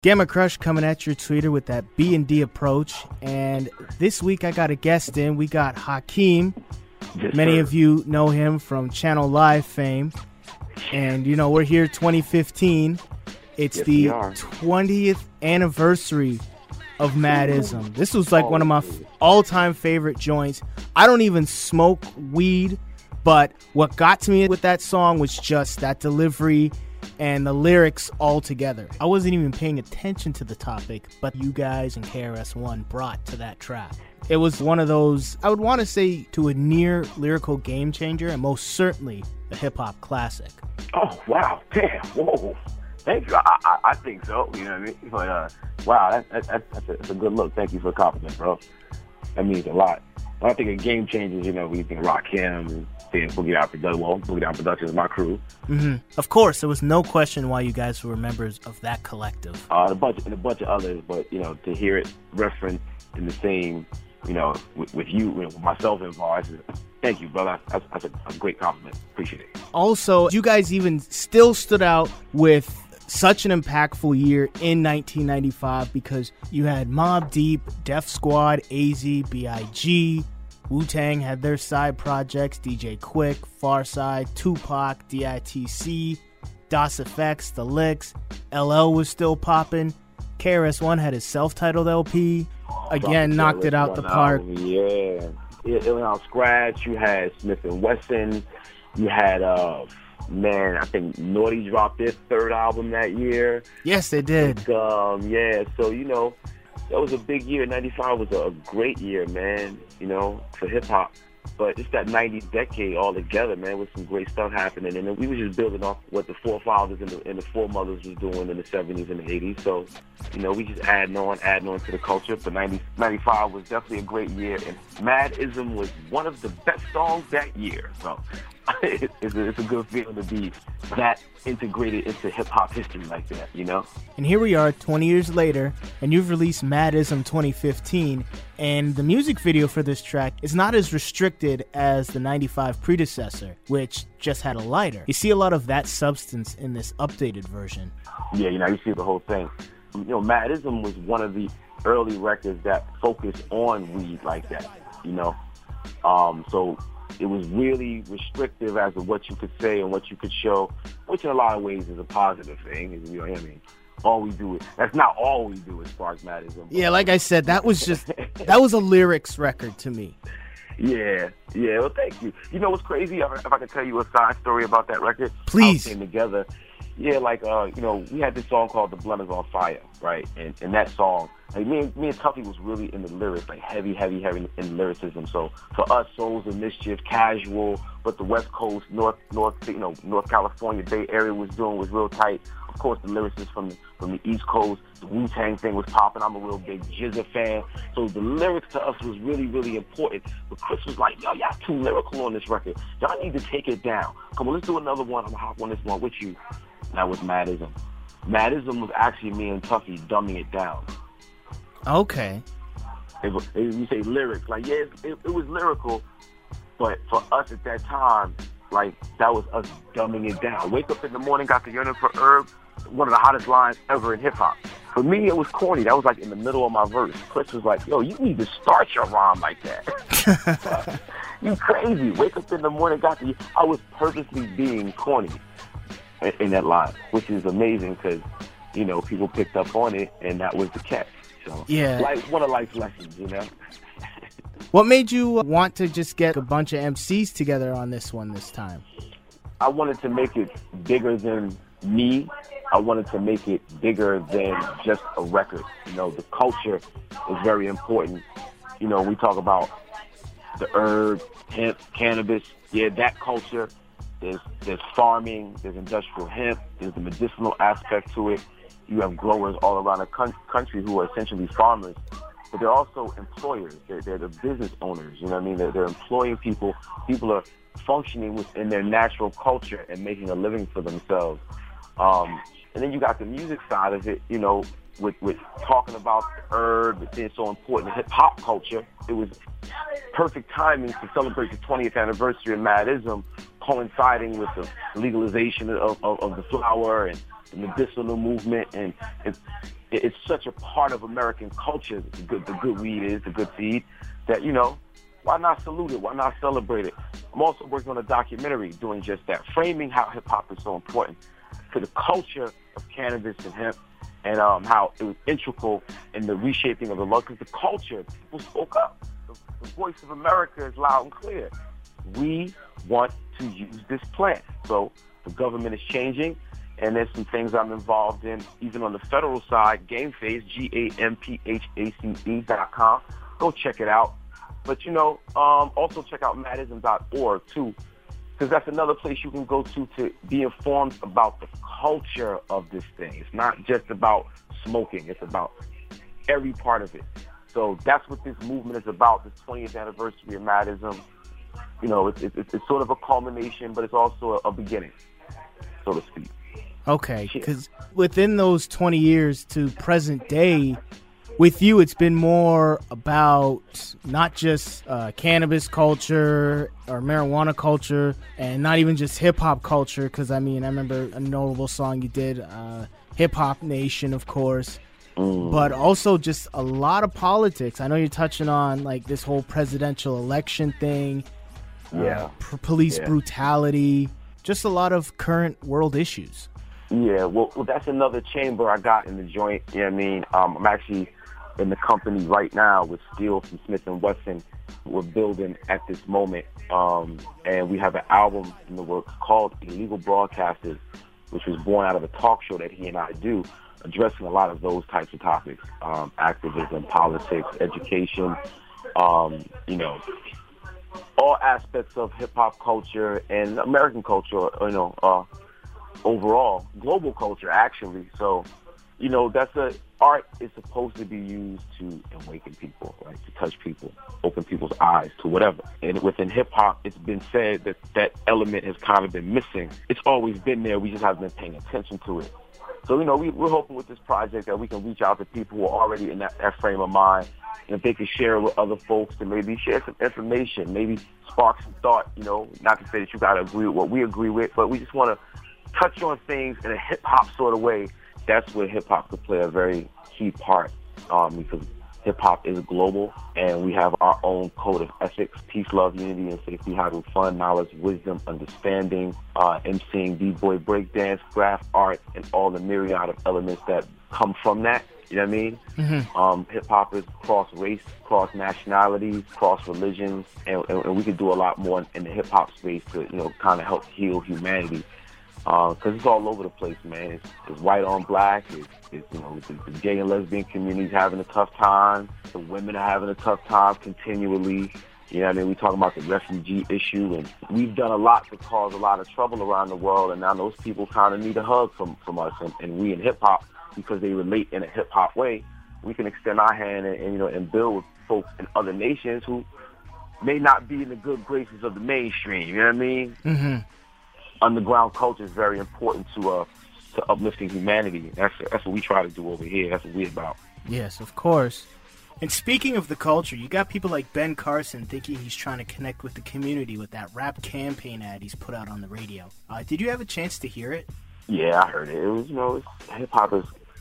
Gamma Crush coming at your tweeter with that B&D approach. And this week I got a guest in. We got Hakeem. Yes, Many sir. of you know him from Channel Live fame. And, you know, we're here 2015. It's Yes, the we are. 20th anniversary of Madism. This was like one of my all-time favorite joints. I don't even smoke weed, but what got to me with that song was just that delivery and the lyrics all together. I wasn't even paying attention to the topic, but you guys and KRS-One brought to that track. It was one of those, I would want to say, to a near lyrical game changer, and most certainly a hip-hop classic. Oh, wow. Damn. Whoa. Thank you. I think so. You know what I mean? But, wow, that's a good look. Thank you for the compliment, bro. That means a lot. When I think of game changers, you know, when you think of Rakim and think Boogie Down Productions, Boogie Down Productions is my crew. Mm-hmm. Of course, there was no question why you guys were members of that collective. And a bunch of others, but, you know, to hear it referenced in the same, you know, with you, with myself involved, thank you, brother. That's a great compliment. Appreciate it. Also, you guys even still stood out with such an impactful year in 1995 because you had Mobb Deep, Def Squad, AZ, B.I.G., Wu-Tang had their side projects, DJ Quick, Pharcyde, Tupac, DITC, Das EFX, The Licks, LL was still popping, KRS-One had his self-titled LP, again knocked it out the park. Yeah. Illinois Scratch, you had Smith & Wesson, you had, I think Naughty dropped their third album that year. Yes, they did. Yeah, so, you know, that was a big year. 95 was a great year, man, you know, for hip-hop. But just that 90s decade all together, man, with some great stuff happening. And then we were just building off what the forefathers and the foremothers was doing in the 70s and the 80s. So, you know, we just adding on to the culture. But 95 was definitely a great year. And Madism was one of the best songs that year. So it's a good feeling to be that integrated into hip-hop history like that, you know? And here we are 20 years later, and you've released Madism 2015, and the music video for this track is not as restricted as the 95 predecessor, which just had a lighter. You see a lot of that substance in this updated version. Yeah, you know, you see the whole thing. You know, Madism was one of the early records that focused on weed like that, you know? So it was really restrictive as to what you could say and what you could show, which in a lot of ways is a positive thing. You know what I mean? That's not all we do as far as Madism. Yeah, like I said, that was a lyrics record to me. Yeah, well, thank you. You know what's crazy? If I could tell you a side story about that record? Please. How it came together. Yeah, like, you know, we had this song called The Blunt Is On Fire, right? And that song, like, me and Tuffy was really in the lyrics, like heavy in lyricism. So for us, Souls of Mischief, casual, but the West Coast, North California Bay Area was real tight. Of course, the lyricists from the East Coast, the Wu-Tang thing was popping. I'm a real big Jizza fan. So the lyrics to us was really, really important. But Chris was like, yo, y'all too lyrical on this record. Y'all need to take it down. Come on, let's do another one. I'm going to hop on this one with you. That was Madism. Madism was actually me and Tuffy dumbing it down. Okay. You say lyrics. Like, yeah, it was lyrical, but for us at that time, like, that was us dumbing it down. Wake up in the morning, got the yearning for herb, one of the hottest lines ever in hip-hop. For me, it was corny. That was, like, in the middle of my verse. Chris was like, yo, you need to start your rhyme like that. You crazy. Wake up in the morning, I was purposely being corny in that line, which is amazing because, you know, people picked up on it, and that was the catch. So, yeah, like one of life's lessons, you know. What made you want to just get a bunch of MCs together on this one this time? I wanted to make it bigger than me. I wanted to make it bigger than just a record. You know, the culture is very important. You know, we talk about the herb, hemp, cannabis. Yeah, that culture. There's farming, there's industrial hemp, there's the medicinal aspect to it. You have growers all around the country who are essentially farmers, but they're also employers. They're the business owners, you know what I mean? They're employing people. People are functioning within their natural culture and making a living for themselves. And then you got the music side of it, you know, with talking about the herb, it being so important in hip-hop culture. It was perfect timing to celebrate the 20th anniversary of Madism, coinciding with the legalization of the flower and the medicinal movement. And it's such a part of American culture, the good weed is, the good seed, that, you know, why not salute it? Why not celebrate it? I'm also working on a documentary doing just that, framing how hip-hop is so important to the culture of cannabis and hemp, and how it was integral in the reshaping of the law, because the culture, people spoke up. The voice of America is loud and clear. We want to use this plant. So the government is changing, and there's some things I'm involved in, even on the federal side, GamePhace, GAMPHACE.com. Go check it out. But, you know, also check out Madism.org, too, because that's another place you can go to be informed about the culture of this thing. It's not just about smoking. It's about every part of it. So that's what this movement is about, the 20th anniversary of Madism. You know, it's sort of a culmination, but it's also a beginning, so to speak. Okay, because within those 20 years to present day, with you, it's been more about not just cannabis culture or marijuana culture, and not even just hip-hop culture, because, I mean, I remember a notable song you did, Hip Hop Nation, of course, but also just a lot of politics. I know you're touching on, like, this whole presidential election thing, police brutality, just a lot of current world issues. Yeah, well, that's another chamber I got in the joint. You know what I mean? I'm actually in the company right now with Steel from Smith & Wesson. We're building at this moment, and we have an album in the works called Illegal Broadcasters, which was born out of a talk show that he and I do, addressing a lot of those types of topics, activism, politics, education, you know, all aspects of hip-hop culture and American culture, you know, overall, global culture, actually. So, you know, art is supposed to be used to awaken people, right? To touch people, open people's eyes to whatever. And within hip-hop, it's been said that that element has kind of been missing. It's always been there. We just haven't been paying attention to it. So, you know, we're hoping with this project that we can reach out to people who are already in that frame of mind, and if they can share it with other folks and maybe share some information, maybe spark some thought, you know, not to say that you got to agree with what we agree with, but we just want to touch on things in a hip-hop sort of way. That's where hip-hop could play a very key part, because hip-hop is global, and we have our own code of ethics: peace, love, unity, and safety, having fun, knowledge, wisdom, understanding, emceeing, b-boy, breakdance, graph art, and all the myriad of elements that come from that. You know what I mean? Mm-hmm. Hip-hop is cross-race, cross-nationalities, cross-religions, and we could do a lot more in the hip-hop space to, you know, kind of help heal humanity. Because it's all over the place, man. It's white on black. It's you know, the gay and lesbian community's having a tough time. The women are having a tough time continually. You know what I mean? We talk about the refugee issue, and we've done a lot to cause a lot of trouble around the world, and now those people kind of need a hug from us. And we in hip-hop, because they relate in a hip-hop way, we can extend our hand and you know, and build with folks in other nations who may not be in the good graces of the mainstream. You know what I mean? Mm-hmm. Underground culture is very important to uplifting humanity. That's what we try to do over here. That's what we're about. Yes, of course. And speaking of the culture, you got people like Ben Carson thinking he's trying to connect with the community with that rap campaign ad he's put out on the radio. Did you have a chance to hear it? Yeah, I heard it. It was, you know, hip-hop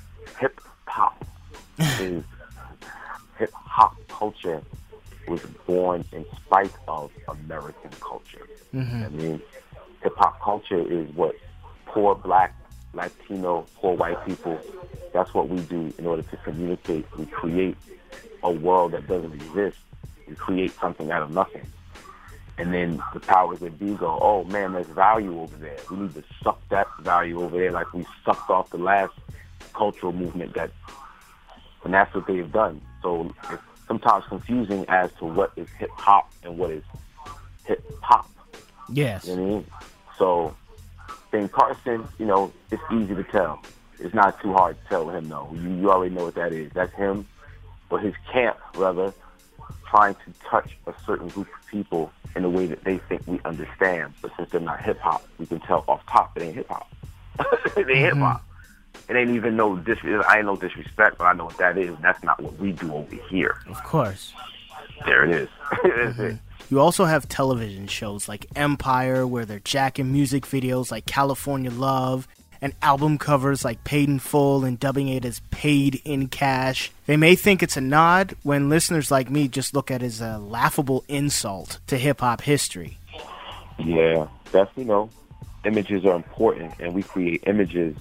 culture was born in spite of American culture. Mm-hmm. I mean, hip-hop culture is what poor black, Latino, poor white people, that's what we do in order to communicate. We create a world that doesn't exist. We create something out of nothing. And then the powers that be go, oh man, there's value over there. We need to suck that value over there like we sucked off the last cultural movement and that's what they've done. So it's sometimes confusing as to what is hip-hop and what is hip-hop. Yes. You know what I mean? So, Ben Carson, you know, it's easy to tell. It's not too hard to tell him, though. You already know what that is. That's him, or his camp, rather, trying to touch a certain group of people in a way that they think we understand. But since they're not hip-hop, we can tell off top it ain't hip-hop. It ain't hip-hop. It ain't even I ain't no disrespect, but I know what that is. That's not what we do over here. Of course. There it is. That's it. You also have television shows like Empire, where they're jacking music videos like California Love, and album covers like Paid in Full and dubbing it as Paid in Cash. They may think it's a nod when listeners like me just look at it as a laughable insult to hip-hop history. Yeah, that's, images are important, and we create images,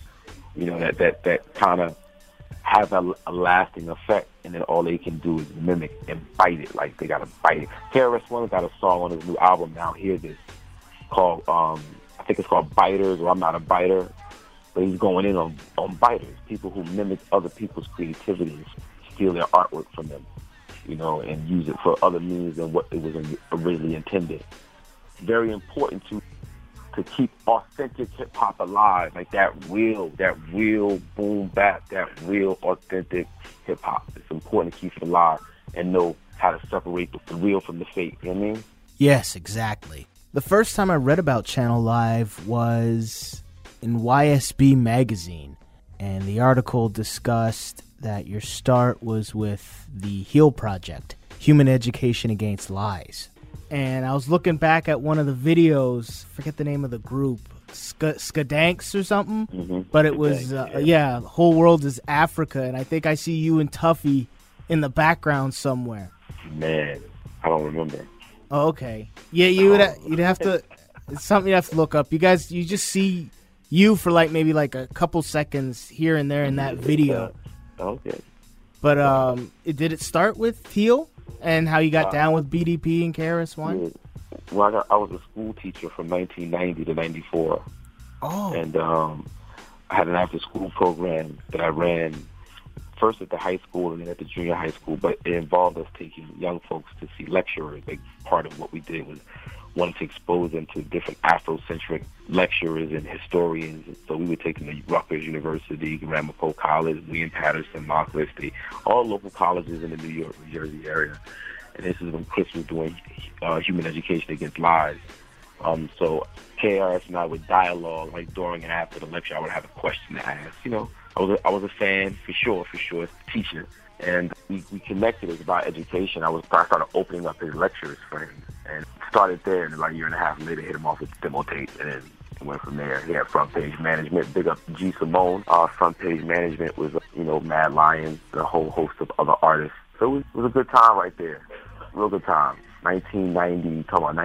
that kind of have a lasting effect, and then all they can do is mimic and bite it. Like, they got to bite it. KRS-One got a song on his new album, Now Hear This, called, I think it's called Biters, or I'm Not a Biter. But he's going in on biters, people who mimic other people's creativity and steal their artwork from them, and use it for other means than what it was originally intended. Very important to keep authentic hip hop alive, like that real boom bap, that real authentic hip hop. It's important to keep it alive and know how to separate the real from the fake. You know what I mean? Yes, exactly. The first time I read about Channel Live was in YSB Magazine, and the article discussed that your start was with the HEAL Project, Human Education Against Lies. And I was looking back at one of the videos, forget the name of the group, Skadanks or something, but it was, The Whole World is Africa, and I think I see you and Tuffy in the background somewhere. Man, I don't remember. Oh, okay. Yeah, you'd have to, it's something you have to look up. You just see you for maybe a couple seconds here and there in that video. Okay. But did it start with HEAL? And how you got down with BDP and KRS-One? Yeah. Well, I was a school teacher from 1990 to 94. Oh. And I had an after-school program that I ran first at the high school and then at the junior high school, but it involved us taking young folks to see lecturers. Like, part of what we did was wanted to expose them to different Afrocentric lecturers and historians. So we would take them to Rutgers University, Ramapo College, William Patterson, Moncrief State, all local colleges in the New York, New Jersey area. And this is when Chris was doing Human Education Against Lies. So KRS and I would dialogue, during and after the lecture. I would have a question to ask. I was a fan for sure, as a teacher. And we connected. It was about education. I started opening up his lectures for him, and started there. And a year and a half later, hit him off with demo tape, and then it went from there. He had Front Page Management. Big up G. Simone. Front Page Management was, Mad Lions, the whole host of other artists. So it was a good time right there. Real good time. 1990, talking about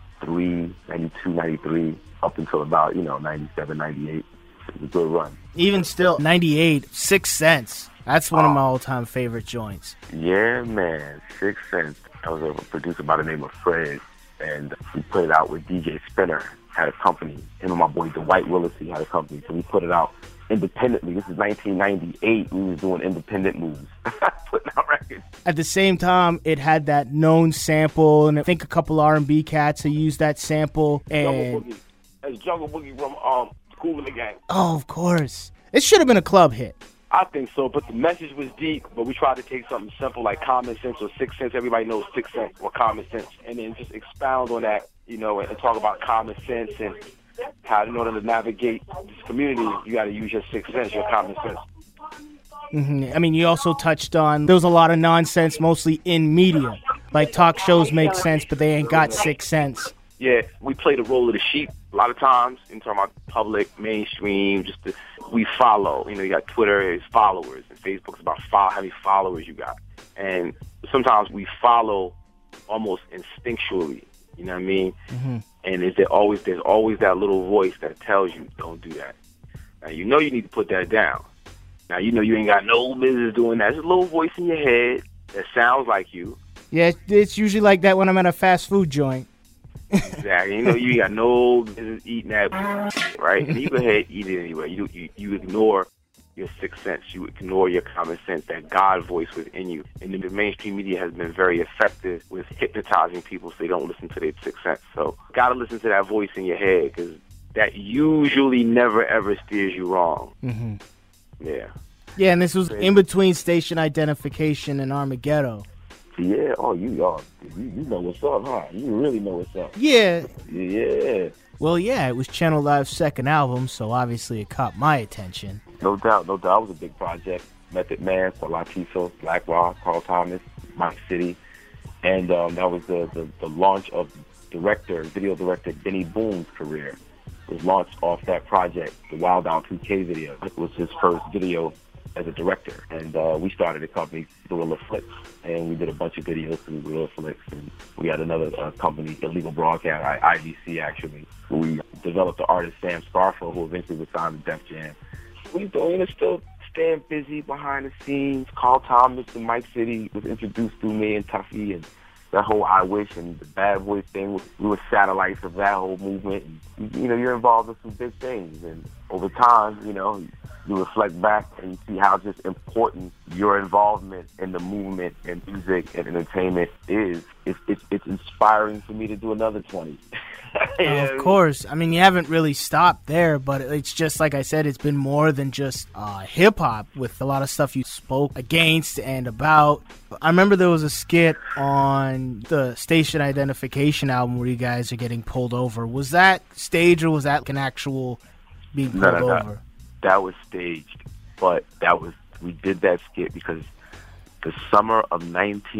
93, 92, 93, up until about, 97, 98. It was a good run. Even still, 98, 6 Cents. That's one of my all-time favorite joints. Yeah, man. 6 Cents. I was a producer by the name of Fred, and we put it out with DJ Spinner, had a company. Him and my boy Dwight Willisey had a company, so we put it out independently. This is 1998. We was doing independent moves, putting out records. At the same time, it had that known sample, and I think a couple R&B cats who used that sample. And Jungle Boogie. That's Jungle Boogie from Kool and the Gang. Oh, of course. It should have been a club hit. I think so, but the message was deep, but we tried to take something simple like Common Sense or 6 Cents. Everybody knows 6 Cents or Common Sense. And then just expound on that, and talk about common sense and how, in order to navigate this community, you got to use your 6 Cents, your common sense. Mm-hmm. I mean, you also touched on, there was a lot of nonsense, mostly in media. Like, talk shows make sense, but they ain't got 6 Cents. Yeah, we play the role of the sheep a lot of times in talking about public, mainstream, we follow. You got Twitter is followers, and Facebook's about how many followers you got. And sometimes we follow almost instinctually, you know what I mean? Mm-hmm. And there's always that little voice that tells you, don't do that. Now, you need to put that down. Now, you ain't got no business doing that. There's a little voice in your head that sounds like you. Yeah, it's usually like that when I'm at a fast food joint. Exactly. You got no business eating that, right? And you go ahead and eat it anyway. You ignore your 6 Cents. You ignore your common sense, that God voice within you. And the mainstream media has been very effective with hypnotizing people so they don't listen to their 6 Cents. So got to listen to that voice in your head, because that usually never, ever steers you wrong. Mm-hmm. Yeah. Yeah, and this was in between Station Identification and Armageddon. Yeah, you know what's up, huh? You really know what's up. Yeah. Yeah. Well, yeah, it was Channel Live's second album, so obviously it caught my attention. No doubt. It was a big project. Method Man, Latiso, Black Rock, Carl Thomas, Mike City. And that was the launch of video director Benny Boone's career. was launched off that project, the Wild Out 2K video. It was his first video as a director. And we started a company, Gorilla Flicks, and we did a bunch of videos through Gorilla Flicks. And we had another company, Illegal Broadcast, IDC actually. We developed the artist Sam Scarfo, who eventually was signed to Def Jam. We're doing it, still staying busy behind the scenes. Carl Thomas and Mike City was introduced through me and Tuffy, and that whole I Wish and the Bad Boys thing. We were satellites of that whole movement. And, you know, you're involved in some big things. And over time, you know, you reflect back and you see how just important your involvement in the movement and music and entertainment is. It's inspiring for me to do another 20. Of course. I mean, you haven't really stopped there, but it's just, like I said, it's been more than just hip-hop with a lot of stuff you spoke against and about. I remember there was a skit on the Station Identification album where you guys are getting pulled over. Was that staged or was that an actual being pulled over? That was staged, but we did that skit because the summer of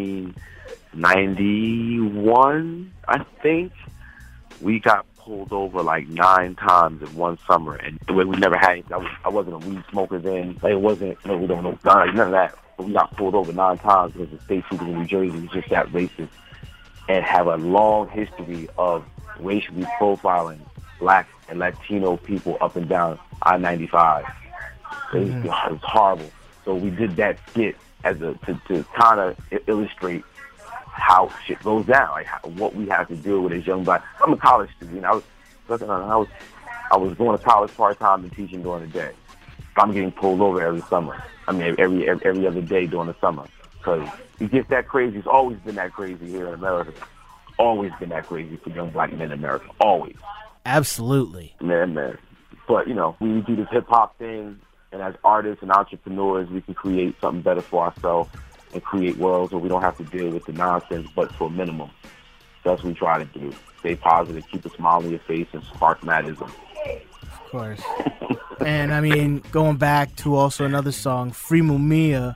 1991, I think, we got pulled over like 9 times in one summer, and we never had. I wasn't a weed smoker then. Like, it wasn't. No, we don't know guns, none of that. But we got pulled over 9 times because the state trooper in New Jersey was just that racist, and have a long history of racially profiling Black and Latino people up and down I-95. It was horrible. So we did that skit as to kind of illustrate how shit goes down, like what we have to deal with as young Black. I'm a college student. I was going to college part-time and teaching during the day. I'm getting pulled over every summer. I mean, every other day during the summer. Because it gets that crazy. It's always been that crazy here in America. Always been that crazy for young Black men in America. Always. Absolutely. Man. But, you know, we do this hip-hop thing, and as artists and entrepreneurs, we can create something better for ourselves and create worlds where we don't have to deal with the nonsense, but to a minimum. That's what we try to do. Stay positive, keep a smile on your face, and spark madism. Of course. And, I mean, going back to also another song, Free Mumia.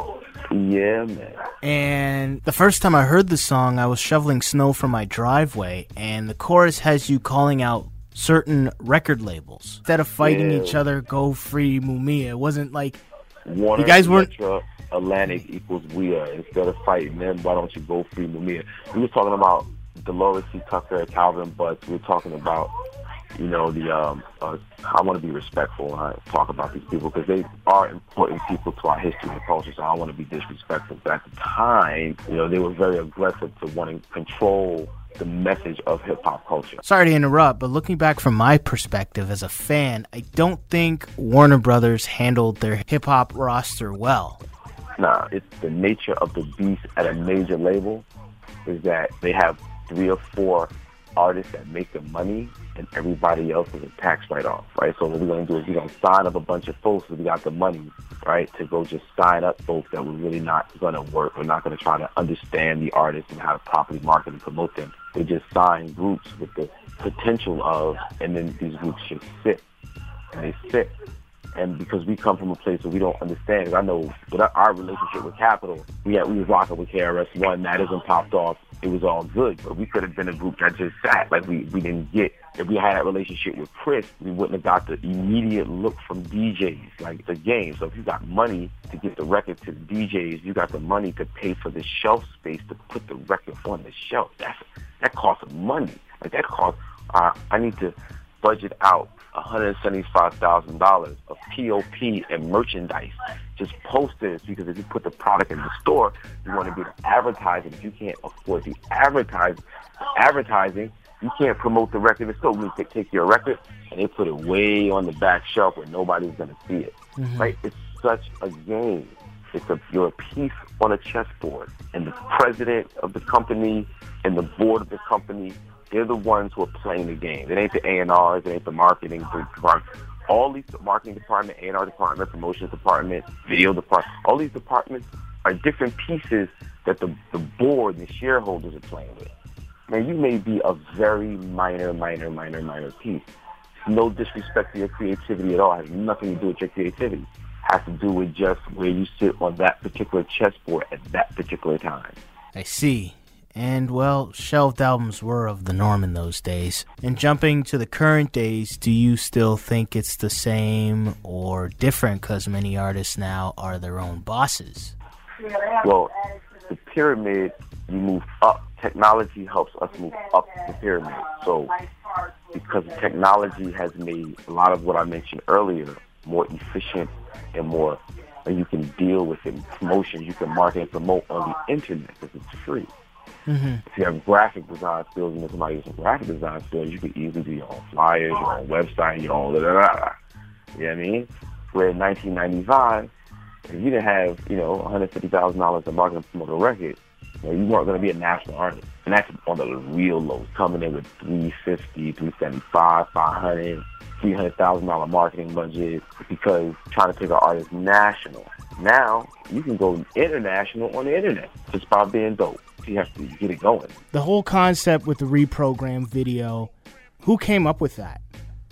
Yeah, man. And the first time I heard the song, I was shoveling snow from my driveway, and the chorus has you calling out certain record labels. Instead of fighting each other, go Free Mumia. It wasn't like Warner, you guys weren't... Atlantic equals we are. Instead of fighting them, why don't you go Free Mumia? We were talking about Dolores C. Tucker, Calvin Butts. We were talking about, you know, the I want to be respectful when I talk about these people because they are important people to our history and culture, so I don't want to be disrespectful. But at the time, you know, they were very aggressive to wanting to control the message of hip-hop culture. Sorry to interrupt, but looking back from my perspective as a fan, I don't think Warner Brothers handled their hip-hop roster well. Nah, it's the nature of the beast at a major label is that they have 3 or 4 artists that make the money and everybody else is a tax write-off, right? So what we're going to do is we're going to sign up a bunch of folks so we got the money, right, to go just sign up folks that were really not going to work. We're not going to try to understand the artists and how to properly market and promote them. They just sign groups with the potential of, and then these groups just sit, and they sit. And because we come from a place where we don't understand, because I know with our relationship with Capitol, we was rocking with KRS-One, Madism popped off, it was all good, but we could have been a group that just sat, like we didn't get. If we had that relationship with Chris, we wouldn't have got the immediate look from DJs, like the game. So if you got money to get the record to the DJs, you got the money to pay for the shelf space to put the record on the shelf. That costs money. Like that costs, I need to budget out $175,000 of POP and merchandise, just posters, because if you put the product in the store, you want to be the advertising. If you can't afford the advertising, you can't promote the record in the store. We take your record and they put it way on the back shelf where nobody's going to see it. Mm-hmm. Right? It's such a game. You're a piece on a chessboard, and the president of the company and the board of the company, they're the ones who are playing the game. It ain't the A&Rs, it ain't the marketing department. All these marketing department, A&R department, promotions department, video department, all these departments are different pieces that the board and the shareholders are playing with. Man, you may be a very minor piece. No disrespect to your creativity at all. It has nothing to do with your creativity. It has to do with just where you sit on that particular chessboard at that particular time. I see. And, well, shelved albums were of the norm in those days. And jumping to the current days, do you still think it's the same or different because many artists now are their own bosses? Well, the pyramid, you move up. Technology helps us move up the pyramid. So because technology has made a lot of what I mentioned earlier more efficient and more, and you can deal with it. Promotions, you can market and promote on the internet because it's free. Mm-hmm. If you have graphic design skills and somebody has some graphic design skills, you can easily do your own flyers, your own website, your own da-da-da-da. You know what I mean? Where in 1995, if you didn't have, $150,000 to market and promote a record, you weren't going to be a national artist. And that's on the real lows, coming in with $350, $375, $500, $300,000 marketing budget because trying to pick an artist national. Now, you can go international on the internet just by being dope. You have to get it going. The whole concept with the Reprogram video, who came up with that?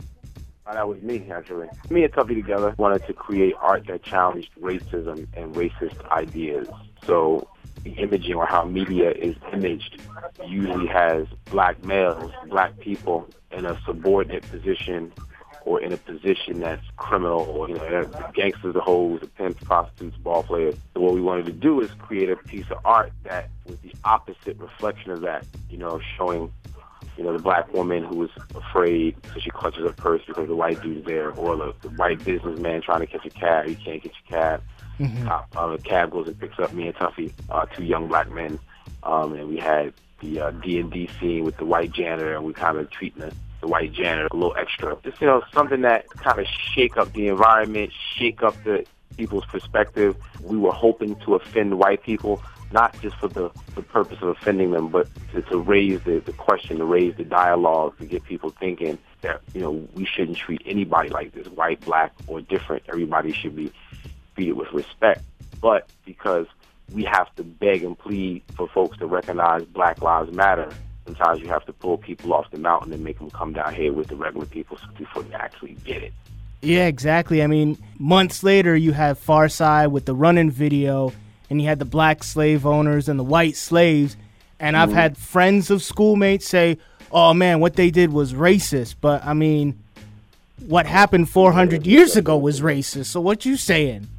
That was me, actually. Me and Tuffy together wanted to create art that challenged racism and racist ideas. So the imaging or how media is imaged usually has black males, black people in a subordinate position or in a position that's criminal, or the gangsters, the hoes, the pimps, prostitutes, ball players. So what we wanted to do is create a piece of art that was the opposite reflection of that, showing the black woman who was afraid, so she clutches her purse because the white dude's there, or the white businessman trying to catch a cab, you can't get your cab. Mm-hmm. The cab goes and picks up me and Tuffy, two young black men, and we had the D&D scene with the white janitor, and we kind of treating the white janitor a little extra. Just, something that kind of shake up the environment, shake up the people's perspective. We were hoping to offend white people, not just for the purpose of offending them, but to raise the question, to raise the dialogue, to get people thinking that, we shouldn't treat anybody like this, white, black, or different. Everybody should be treated with respect. But because we have to beg and plead for folks to recognize Black Lives Matter, sometimes you have to pull people off the mountain and make them come down here with the regular people before they actually get it. Yeah, exactly. I mean, months later, you have Pharcyde with the Runnin' video, and you had the black slave owners and the white slaves. And I've had friends of schoolmates say, oh, man, what they did was racist. But, I mean, what happened 400 years ago was racist. So what you saying?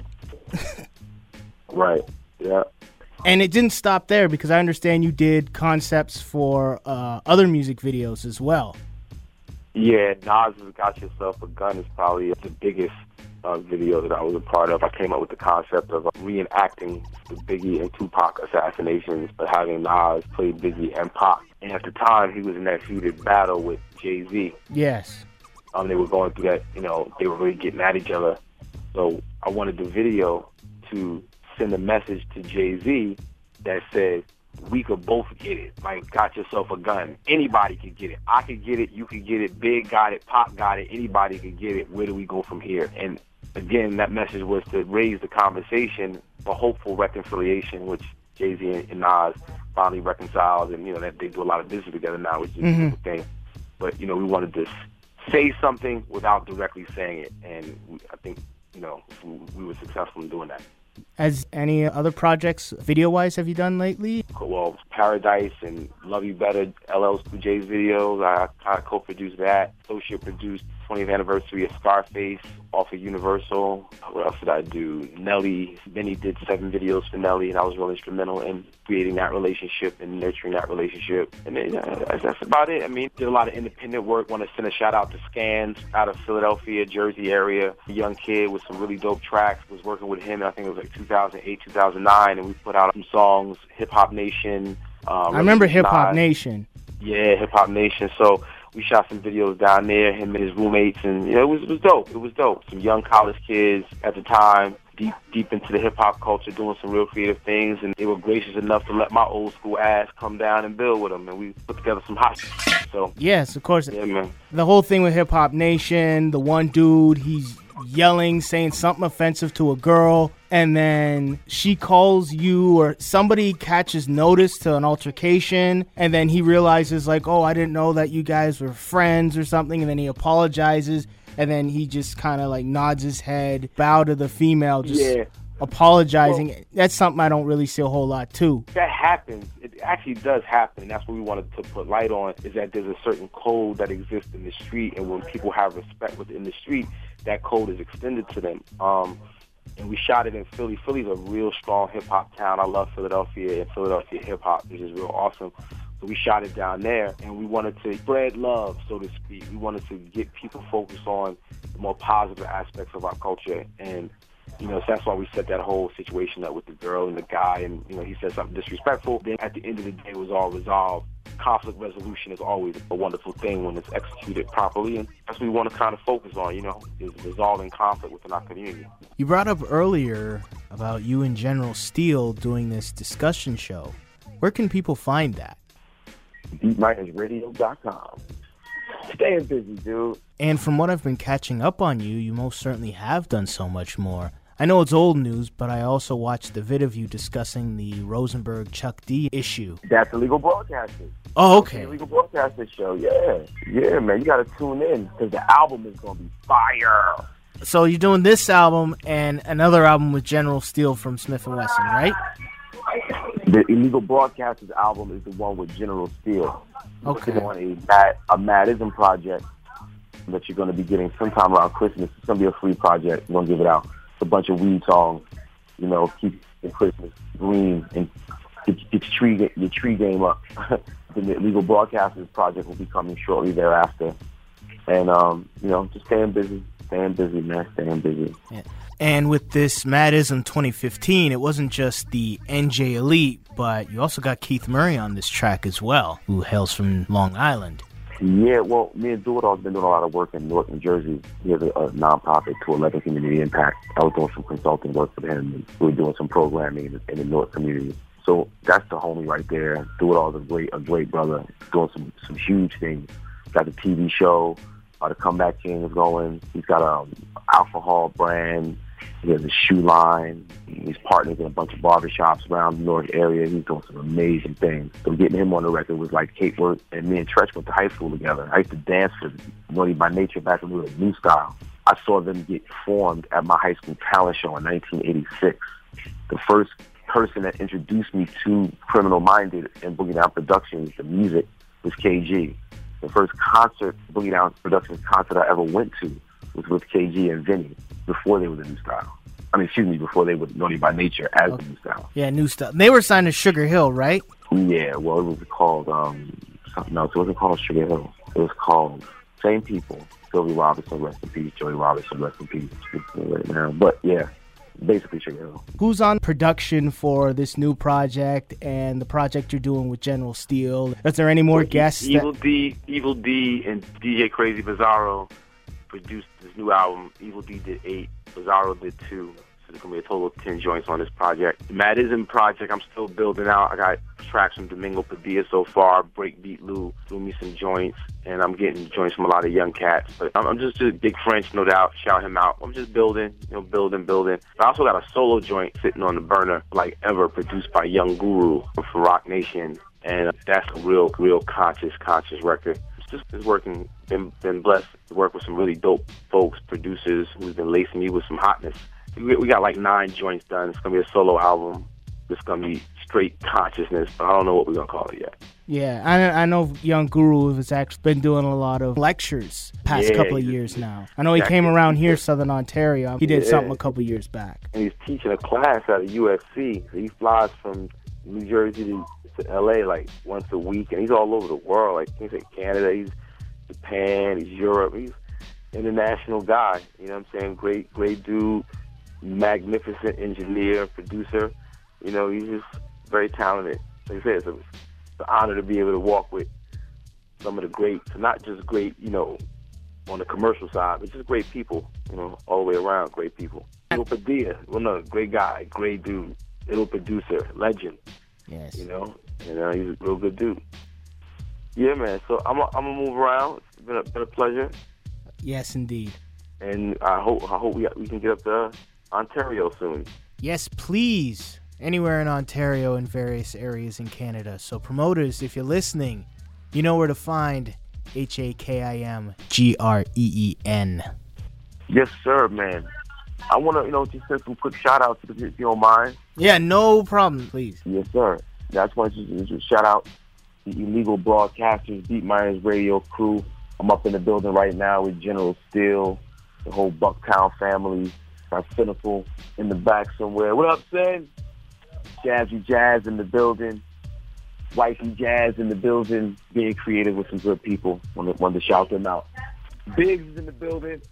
Right, yeah. And it didn't stop there, because I understand you did concepts for other music videos as well. Yeah, Nas's Got Yourself a Gun is probably the biggest video that I was a part of. I came up with the concept of reenacting the Biggie and Tupac assassinations, but having Nas play Biggie and Pac. And at the time, he was in that heated battle with Jay-Z. Yes. They were going through that, they were really getting at each other. So I wanted the video to send a message to Jay-Z that said, we could both get it. Like, got yourself a gun. Anybody could get it. I could get it. You could get it. Big got it. Pop got it. Anybody could get it. Where do we go from here? And again, that message was to raise the conversation for hopeful reconciliation, which Jay-Z and Nas finally reconciled, and that they do a lot of business together now, which is a beautiful thing. But we wanted to say something without directly saying it, and I think we were successful in doing that. As any other projects, video-wise, have you done lately? Well, Paradise and Love You Better, LL Cool J's videos, I kind of co-produced that. Associate produced 20th anniversary of Scarface off of Universal. What else did I do? Nelly. Benny did 7 videos for Nelly, and I was really instrumental in creating that relationship and nurturing that relationship. And then, that's about it. I mean, did a lot of independent work. Want to send a shout-out to Scans out of Philadelphia, Jersey area. A young kid with some really dope tracks. Was working with him, I think it was like 2008, 2009, and we put out some songs, Hip Hop Nation. I remember Hip Hop Nation. Yeah, Hip Hop Nation. So we shot some videos down there, him and his roommates, and it was dope. It was dope. Some young college kids at the time, deep into the hip-hop culture, doing some real creative things, and they were gracious enough to let my old school ass come down and build with them, and we put together some hot shit. So yes, of course. Yeah, man. The whole thing with Hip Hop Nation, the one dude, he's yelling, saying something offensive to a girl, and then she calls you, or somebody catches notice to an altercation, and then he realizes, like, oh, I didn't know that you guys were friends or something, and then he apologizes, and then he just kind of like nods his head, bow to the female, just apologizing. That's something I don't really see a whole lot too. That happens. It actually does happen. And that's what we wanted to put light on, is that there's a certain code that exists in the street, and when people have respect within the street, that code is extended to them. And we shot it in Philly. Philly's a real strong hip-hop town. I love Philadelphia and Philadelphia hip-hop, which is real awesome. So we shot it down there, and we wanted to spread love, so to speak. We wanted to get people focused on the more positive aspects of our culture. And, you know, so that's why we set that whole situation up with the girl and the guy. And, you know, he said something disrespectful. Then at the end of the day, it was all resolved. Conflict resolution is always a wonderful thing when it's executed properly, and that's what we want to kind of focus on, you know, is resolving conflict within our community. You brought up earlier about you and General Steele doing this discussion show. Where can people find that? BeatWritersRadio.com. Staying busy, dude. And from what I've been catching up on you, you most certainly have done so much more. I know it's old news, but I also watched the vid of you discussing the Rosenberg Chuck D issue. That's Illegal Broadcasting. Oh, okay. Illegal Broadcasting show, yeah, man. You got to tune in because the album is going to be fire. So you're doing this album and another album with General Steele from Smith & Wesson, right? The Illegal Broadcasters album is the one with General Steele. Okay. Working on a Madism project that you're going to be getting sometime around Christmas. It's going to be a free project. We're going to give it out. It's a bunch of weed songs, you know, keep the Christmas green and get your tree game up. The Illegal Broadcasters project will be coming shortly thereafter. And, you know, just staying busy, man, staying busy. Yeah. And with this Madism 2015, it wasn't just the NJ Elite, but you also got Keith Murray on this track as well, who hails from Long Island. Yeah, well, me and Do It All have been doing a lot of work in Newark, New Jersey. He has a nonprofit, 211 Community Impact. I was doing some consulting work for him, and we were doing some programming in the Newark community. So that's the homie right there. Do It All is a great brother. He's doing some huge things. Got the TV show, the Comeback King is going. He's got a alcohol brand. He has a shoe line. He's partnering in a bunch of barbershops around the Newark area. He's doing some amazing things. So getting him on the record was like Kate Worth, and me and Tretch went to high school together. I used to dance for Naughty by Nature back when we were at New Style. I saw them get formed at my high school talent show in 1986. The first person that introduced me to Criminal Minded and Boogie Down Productions, the music, was KG. The first Boogie Down Productions concert I ever went to was with KG and Vinny before they were the New Style. Before they were Naughty by Nature as the New Style. Yeah, New Style. They were signed to Sugar Hill, right? Yeah, well, it was called something else. It wasn't called Sugar Hill. It was called same people. Sylvie Robinson, rest in peace. Joey Robinson, rest in peace. Right now, but yeah, basically Sugar Hill. Who's on production for this new project and the project you're doing with General Steele? Is there any more guests? Evil D, and DJ Crazy Bizarro produced this new album. Evil D did 8, Bizarro did 2. So there's going to be a total of 10 joints on this project. The Madism project, I'm still building out. I got tracks from Domingo Padilla so far. Breakbeat Lou threw me some joints, and I'm getting joints from a lot of young cats. But I'm just a Big French, no doubt. Shout him out. I'm just building. But I also got a solo joint sitting on the burner, like ever, produced by Young Guru for Rock Nation. And that's a real conscious record. Just working, been blessed to work with some really dope folks, producers who's been lacing me with some hotness. We got like 9 joints done. It's going to be a solo album. It's going to be straight consciousness, but I don't know what we're going to call it yet. Yeah, I know Young Guru has actually been doing a lot of lectures past couple of years now. I know he came around here, Southern Ontario. He did something a couple years back. And he's teaching a class at a USC. He flies from New Jersey to LA like once a week, and he's all over the world. Like he's in Canada, he's Japan, he's Europe. He's an international guy. You know what I'm saying? Great dude, magnificent engineer, producer. You know, he's just very talented. Like I said, it's an honor to be able to walk with some of the greats, not just great, you know, on the commercial side, but just great people. You know, all the way around, great people. Little Padilla, great guy, great dude, little producer, legend. Yes. You know, and he's a real good dude. Yeah, man. So I'm gonna move around. It's been a pleasure. Yes, indeed. And I hope we can get up to Ontario soon. Yes, please. Anywhere in Ontario and various areas in Canada. So promoters, if you're listening, you know where to find HAKIMGREEN. Yes, sir, man. I want to, just send some quick shout-outs if you don't mind. Yeah, no problem, please. Yes, sir. I just want to shout out the Illegal Broadcasters, Beat Miners Radio crew. I'm up in the building right now with General Steele, the whole Bucktown family. Got Cynical in the back somewhere. What up, son? Jazzy Jazz in the building. Wifey Jazz in the building. Being creative with some good people. Wanted to shout them out. Biggs is in the building.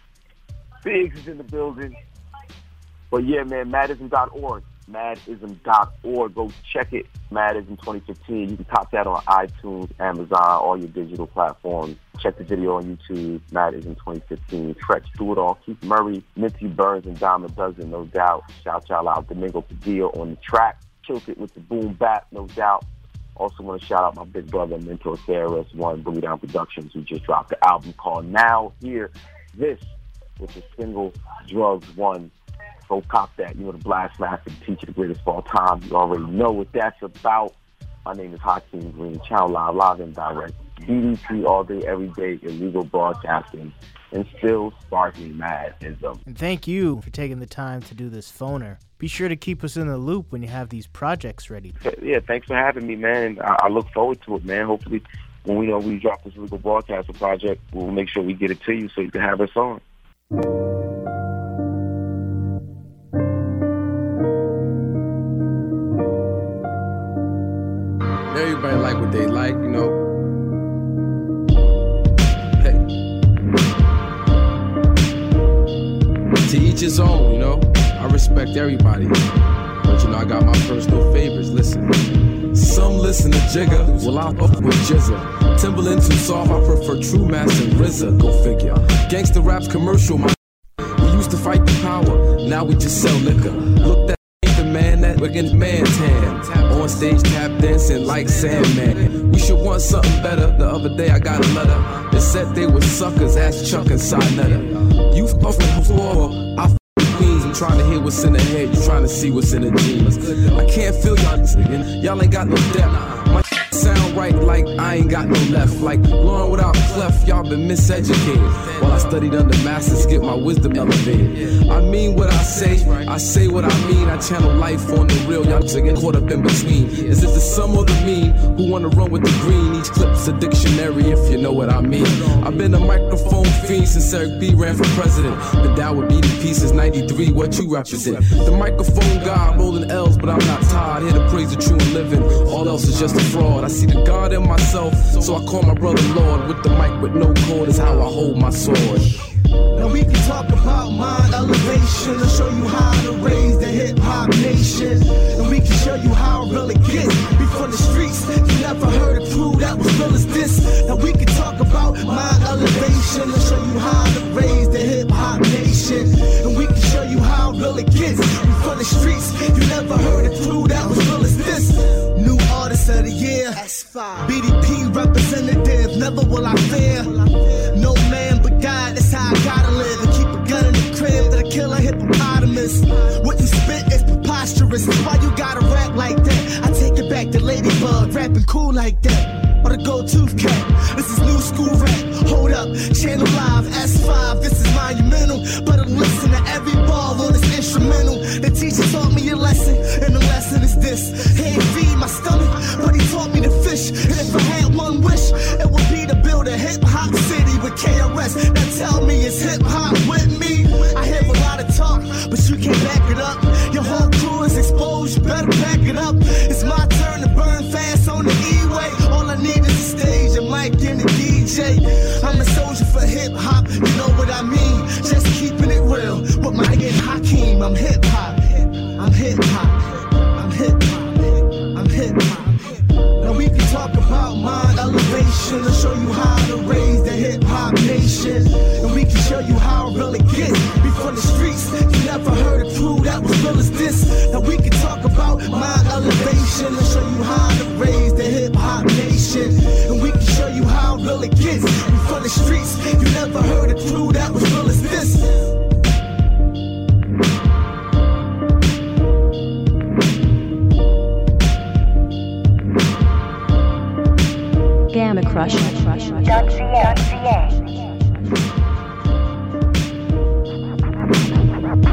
But yeah, man, Madism.org. Madism.org. Go check it. Madism 2015. You can cop that on iTunes, Amazon, all your digital platforms. Check the video on YouTube. Madism 2015. Tretch, Do It All. Keith Murray, Minty Burns, and Diamond Dozen, no doubt. Shout y'all out. Domingo Padilla on the track. Killed it with the boom bap, no doubt. Also want to shout out my big brother, mentor, KRS-One, Boogie Down Productions, who just dropped the album called Now Hear This with the single Drugs One. Go cop that. You know, the Blast Master, the teacher, the greatest of all time. You already know what that's about. My name is Hakeem Green, Channel Live and Direct. BDP all day, every day, illegal broadcasting, and still sparking Madism. And thank you for taking the time to do this phoner. Be sure to keep us in the loop when you have these projects ready. Yeah, thanks for having me, man. I look forward to it, man. Hopefully, when we drop this illegal broadcaster project, we'll make sure we get it to you so you can have us on. Everybody like what they like, you know. Hey. To each his own, you know. I respect everybody. But you know, I got my personal favorites. Listen. Some listen to Jigga, well I fuck with Jizza. Timberland too soft, I prefer True Master and RZA. Go figure. Gangsta rap's commercial, we used to fight the power, now we just sell liquor. Look that the man that against man's hand. On stage tap dancing like Sandman. We should want something better. The other day I got a letter that said they were suckers. Ask Chuck and Sinetta. You fucking before I f*** queens. I'm trying to hear what's in the head. You trying to see what's in the jeans. I can't feel y'all niggas. Y'all ain't got no depth. My sound right like I ain't got no left. Like Lauren without clef, y'all been miseducated. While I studied under masters, get my wisdom elevated. I mean what I say what I mean. I channel life on the real, y'all just get caught up in between. Is it the sum or the mean? Who wanna run with the green? Each clip's a dictionary if you know what I mean. I've been a microphone fiend since Eric B ran for president. Been down with BDP since 93, what you represent? The microphone guy rolling L's, but I'm not tired. Here to praise the true and living, all else is just a fraud. I see the God in myself, so I call my brother Lord. With the mic with no cord is how I hold my sword. Now we can talk about mind elevation and show you how to raise the hip-hop nation. And we can show you how it really gets. We from the streets, you never heard a crew that was real as this. Now we can talk about mind elevation and show you how to raise the hip-hop nation. And we can show you how it really gets. We from the streets, you never heard a crew that was real as this. New artist of the year, BDP representative, never will I fear. No man but God, that's how I gotta live. And keep a gun in the crib that I kill a hippopotamus. What you spit is preposterous. Why you gotta rap like that? I take it back to Ladybug, rapping cool like that. Or the go-to cat. This is new school rap. Hold up, Channel Live, S5, this is monumental. But I'm listening to every ball on this instrumental. The teacher taught me a lesson, and the lesson is this. He ain't feed my stomach, but he taught me to fish. And if I had one wish, it would be to build a hip-hop city with KRS. Now tell me, is hip-hop with me? I hear a lot of talk, but you can't back it up. Your whole crew is exposed, you better back it up. It's my turn to burn fast on the E-way. All I need is a stage, a mic, and a DJ. I'm a soldier for hip-hop, you know what I mean. Just keeping it real with my nigga Hakeem. I'm hip-hop, I'm hip-hop, I'm hip-hop, I'm hip-hop. Now we can talk about mind elevation and show you how to raise the hip-hop nation. And we can show you how it really gets. We from the streets, you never heard a crew that was real as this. Now we can talk about mind elevation and show you how to raise the hip-hop nation. And we can show you how it really gets. We from the streets, you never heard a crew that was real as this. Gamma Crush. .ca.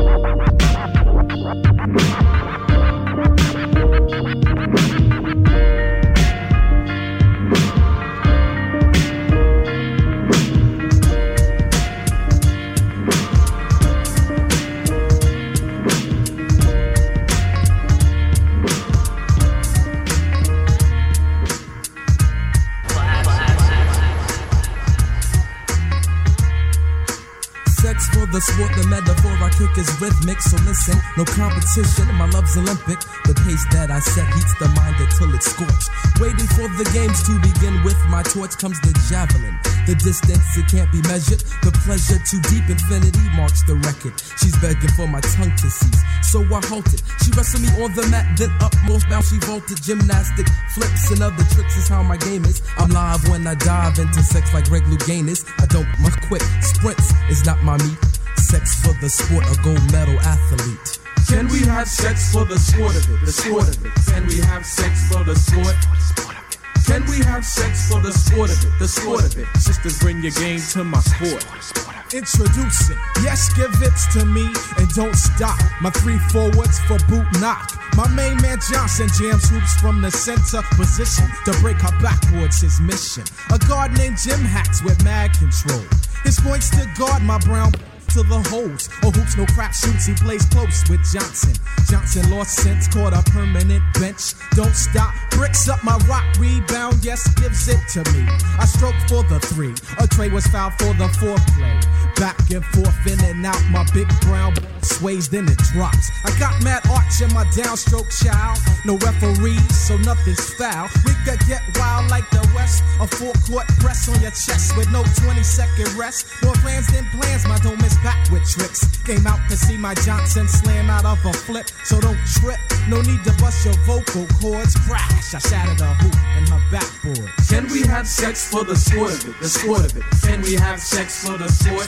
the sport, the metaphor I kick is rhythmic. So listen, no competition, my love's Olympic. The pace that I set heats the mind until it's scorched. Waiting for the games to begin with my torch comes the javelin. The distance, it can't be measured. The pleasure too deep, infinity marks the record. She's begging for my tongue to cease, so I halted. She wrestled me on the mat, then upmost bounce she vaulted. Gymnastic flips and other tricks is how my game is. I'm live when I dive into sex like Greg Lougain is. I don't much quit, sprints is not my meat. Sex for the sport, a gold medal athlete. Can we have sex for the sport of it, the sport of it? Can we have sex for the sport? Can we have sex for the sport of it, the sport of it? Sisters, bring your game to my court. Introducing, yes, give it to me and don't stop. My 3 forwards for boot knock. My main man Johnson jams hoops from the center position to break her backboards, his mission. A guard named Jim Hacks with mad control. His points to guard my brown to the holes. Or hoops, no crap shoots, he plays close with Johnson. Johnson lost sense, caught a permanent bench. Don't stop, bricks up my rock rebound, yes, gives it to me. I stroke for the 3, a tray was fouled for the foreplay. Back and forth, in and out, my big brown sways, then it drops. I got mad arch in my downstroke, child. No referees, so nothing's foul. We could get wild like the West. A 4-court press on your chest with no 20-second rest. More plans than plans, my don't miss backward tricks. Came out to see my Johnson slam out of a flip, so don't trip. No need to bust your vocal cords. Crash, I shattered a hoop in her backboard. Can we have sex for the sport of it, the sport of it? Can we have sex for the sport?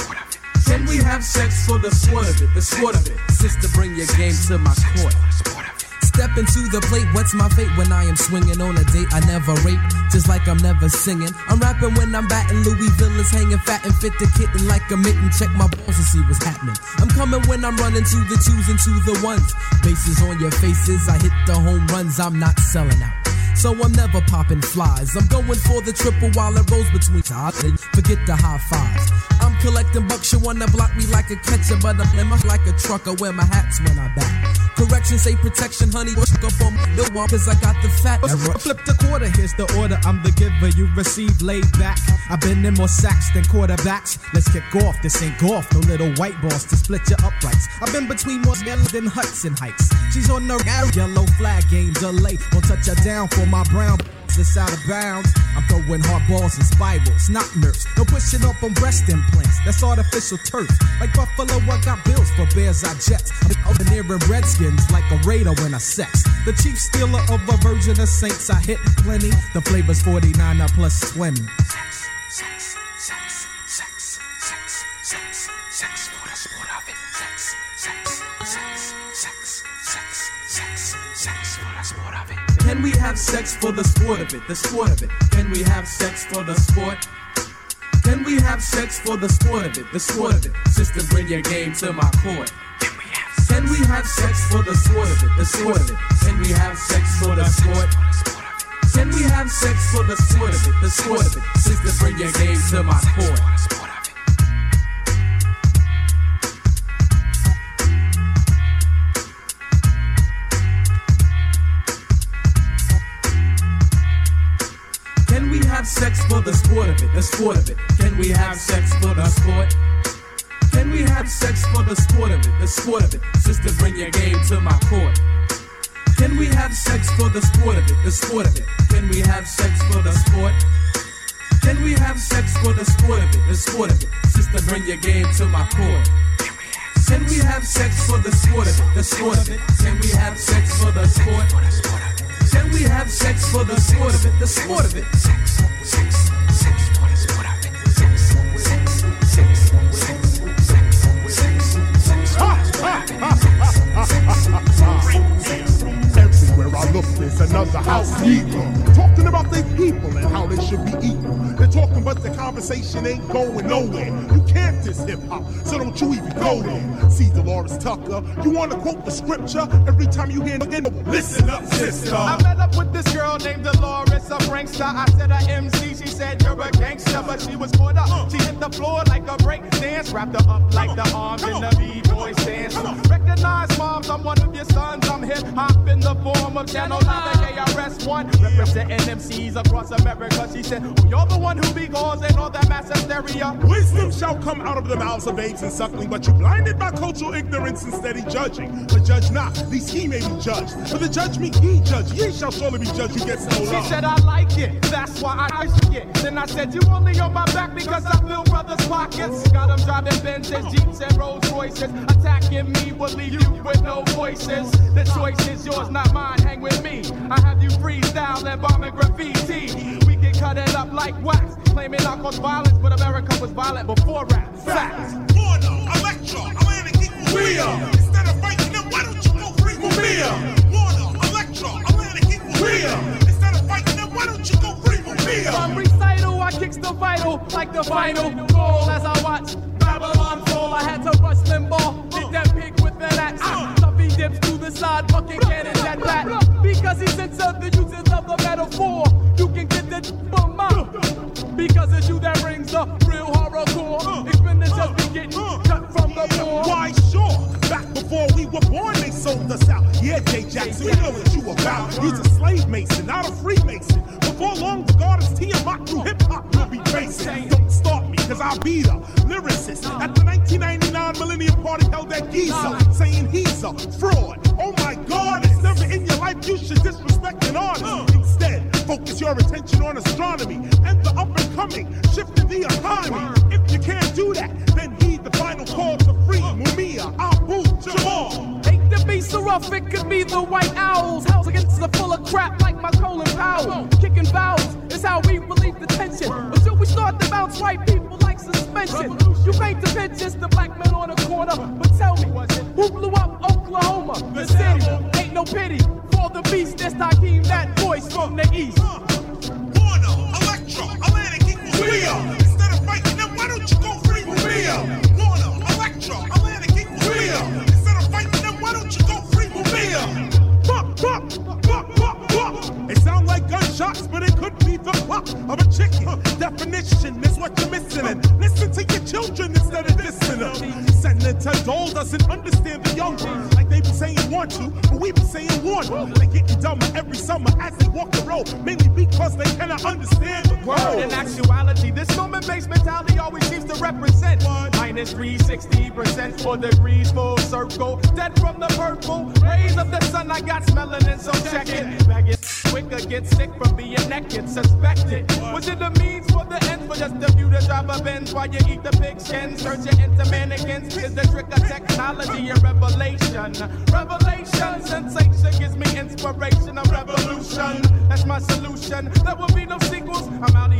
Can we have sex for the sport of it, the sport of it? Sister, bring your game to my court. Step into the plate, what's my fate when I am swinging on a date? I never rape, just like I'm never singing. I'm rapping when I'm batting, Louisville is hanging fat and fit the kitten like a mitten. Check my balls to see what's happening. I'm coming when I'm running to the 2s and to the 1s. Bases on your faces, I hit the home runs, I'm not selling out. So I'm never popping flies. I'm going for the triple while it rolls between sides. Forget the high fives. I'm collecting bucks, you wanna block me like a catcher, but I'm limber like a trucker. Wear my hats when I back. Correction, say protection, honey. Work up on the wall, cause I got the fat. Flip the quarter, here's the order. I'm the giver, you receive laid back. I've been in more sacks than quarterbacks. Let's kick off, this ain't golf. No little white balls to split your uprights. I've been between more than Hudson Heights. She's on the yellow flag game delay. Won't touch her down for my brown. It's out of bounds. I'm throwing hard balls and spirals, not nerfs. No pushing up on breast implants. That's artificial turf. Like Buffalo, I got bills. For Bears, I jets. I'm the nearing Redskins like a Raider when I sex. The chief stealer of a virgin of Saints. I hit plenty. The flavor's 49 plus 20. Can we have sex for the sport of it, the sport of it? Can we have sex for the sport? Can we have sex for the sport of it, the sport of it? Sister, bring your game to my court. Can we have sex for the sport of it, the sport of it? Can we have sex for the sport? Can we have sex for the sport of it, the sport of it? Sister, bring your game to my court. Can we have sex for the sport of it, the sport of it? Can we have sex for the sport? Can we have sex for the sport of it, the sport of it? Sister, bring your game to my court. Can we have sex for the sport of it, the sport of it? Can we have sex for the sport? Can we have sex for the sport of it, the sport of it? Sister, bring your game to my court. Can we have sex for the sport of it, the sport of it? Can we have sex for the sport? Can we have sex for the sport of it, the sport of it? Sex for the sport of it. Everywhere I look, there's another house people talking about their people and how they should be equal. They're talking, but the conversation ain't going nowhere. You can't diss hip-hop, so don't you even go there. See Dolores Tucker, you wanna quote the scripture every time you hear again. Listen up, sister. I met up with this girl named Dolores, a prankster. I said her MC, she said you're a gangster, but she was caught up. She hit the floor like a break dance, wrapped her up like the arms in the B-boy stance. Recognize, moms, I'm one of your sons. I'm hip-hop in the form of Channel 9. KRS-One, representing MCs across America. She said, oh, you're the one who be causing all that mass hysteria. Wisdom shall come out of the mouths of babes and suckling, but you blinded by cultural ignorance and steady judging. But judge not, least he may be judged. For the judgment he judge, ye shall surely be judged who gets no love. She said, I like it, that's why I risk it. Then I said, you only on my back because I fill brothers' pockets. Got them driving Benzes, Jeeps, and Rolls Royces. Attacking me will leave you with no voices. The choice is yours, not mine, hang with me. I have you freestyle and bombing graffiti. We can cut it up like wax, claiming I caused violence, but America was violent before rap. Facts. Warner, Electra, Atlantic equals Rhea. Instead of fighting them, why don't you go free with Mia? Warner, Electra, Atlantic equals Rhea. Instead of fighting them, why don't you go free with Mia? From recital, I kicks the vital like the final goal. As I watch Babylon fall, I had to rush Limbaugh, hit that pig with an axe. Tuffy dips to the side, bucket cannon jetpack. Because he censored the uses of the metaphor. You can get the from because it's you that brings the real horrorcore. Expenditures be getting cut from the floor. Why sure, back before we were born they sold us out. Yeah, Jay Jackson, we know what you about. You's a slave mason, not a Freemason. Before long the goddess Tiamat through hip-hop will be racing. Don't start me, cause I'll be the lyricist at the 1999 Millennium Party held at Giza, saying he's a fraud. Oh my God, it's never in your life you should disrespect an artist. Instead, focus your attention on astronomy and the up and coming, shifting the economy. If you can't do that, then heed the final call to free Mumia, Abu Jamal. Hate to be so rough, it could be the white owls. House against the full of crap like my Colin Powell. Kicking vowels is how we relieve the tension. Until we start to bounce white people like suspension. You paint the pictures, the black man on the corner. But tell me, who blew up Oklahoma? The city, ain't no pity for the beast. That's Hakeem, that voice from the east. Warner, Electra, Atlantic equals Rhea. Instead of fighting them, why don't you go free with Mia? Warner, Electra, Atlantic equals Rhea. Instead of fighting them, why don't you go free with Mia? Pop, pop, pop, pop, pop. It sound like gunshots, but it could be the pop of a chicken. Definition is what you're missing. And listen to your children instead of listening. Senator Dole doesn't understand the young ones. Like they be saying want to, but we be saying want. They getting dumber every summer as they walk the road, mainly because they cannot understand the world. In actuality, this human-based mentality always seems to represent minus 360% for degrees, full circle. Dead from the purple rays of the sun, I got melanin, so check it. Bag it quicker, get sick from being naked, suspected. Was it the means for the end for just the view to drive a Benz while you eat the pigskin? Searching into mannequins is the trick of technology and revelation. Revelation, sensation gives me inspiration of revolution. That's my solution. There will be no sequels. I'm out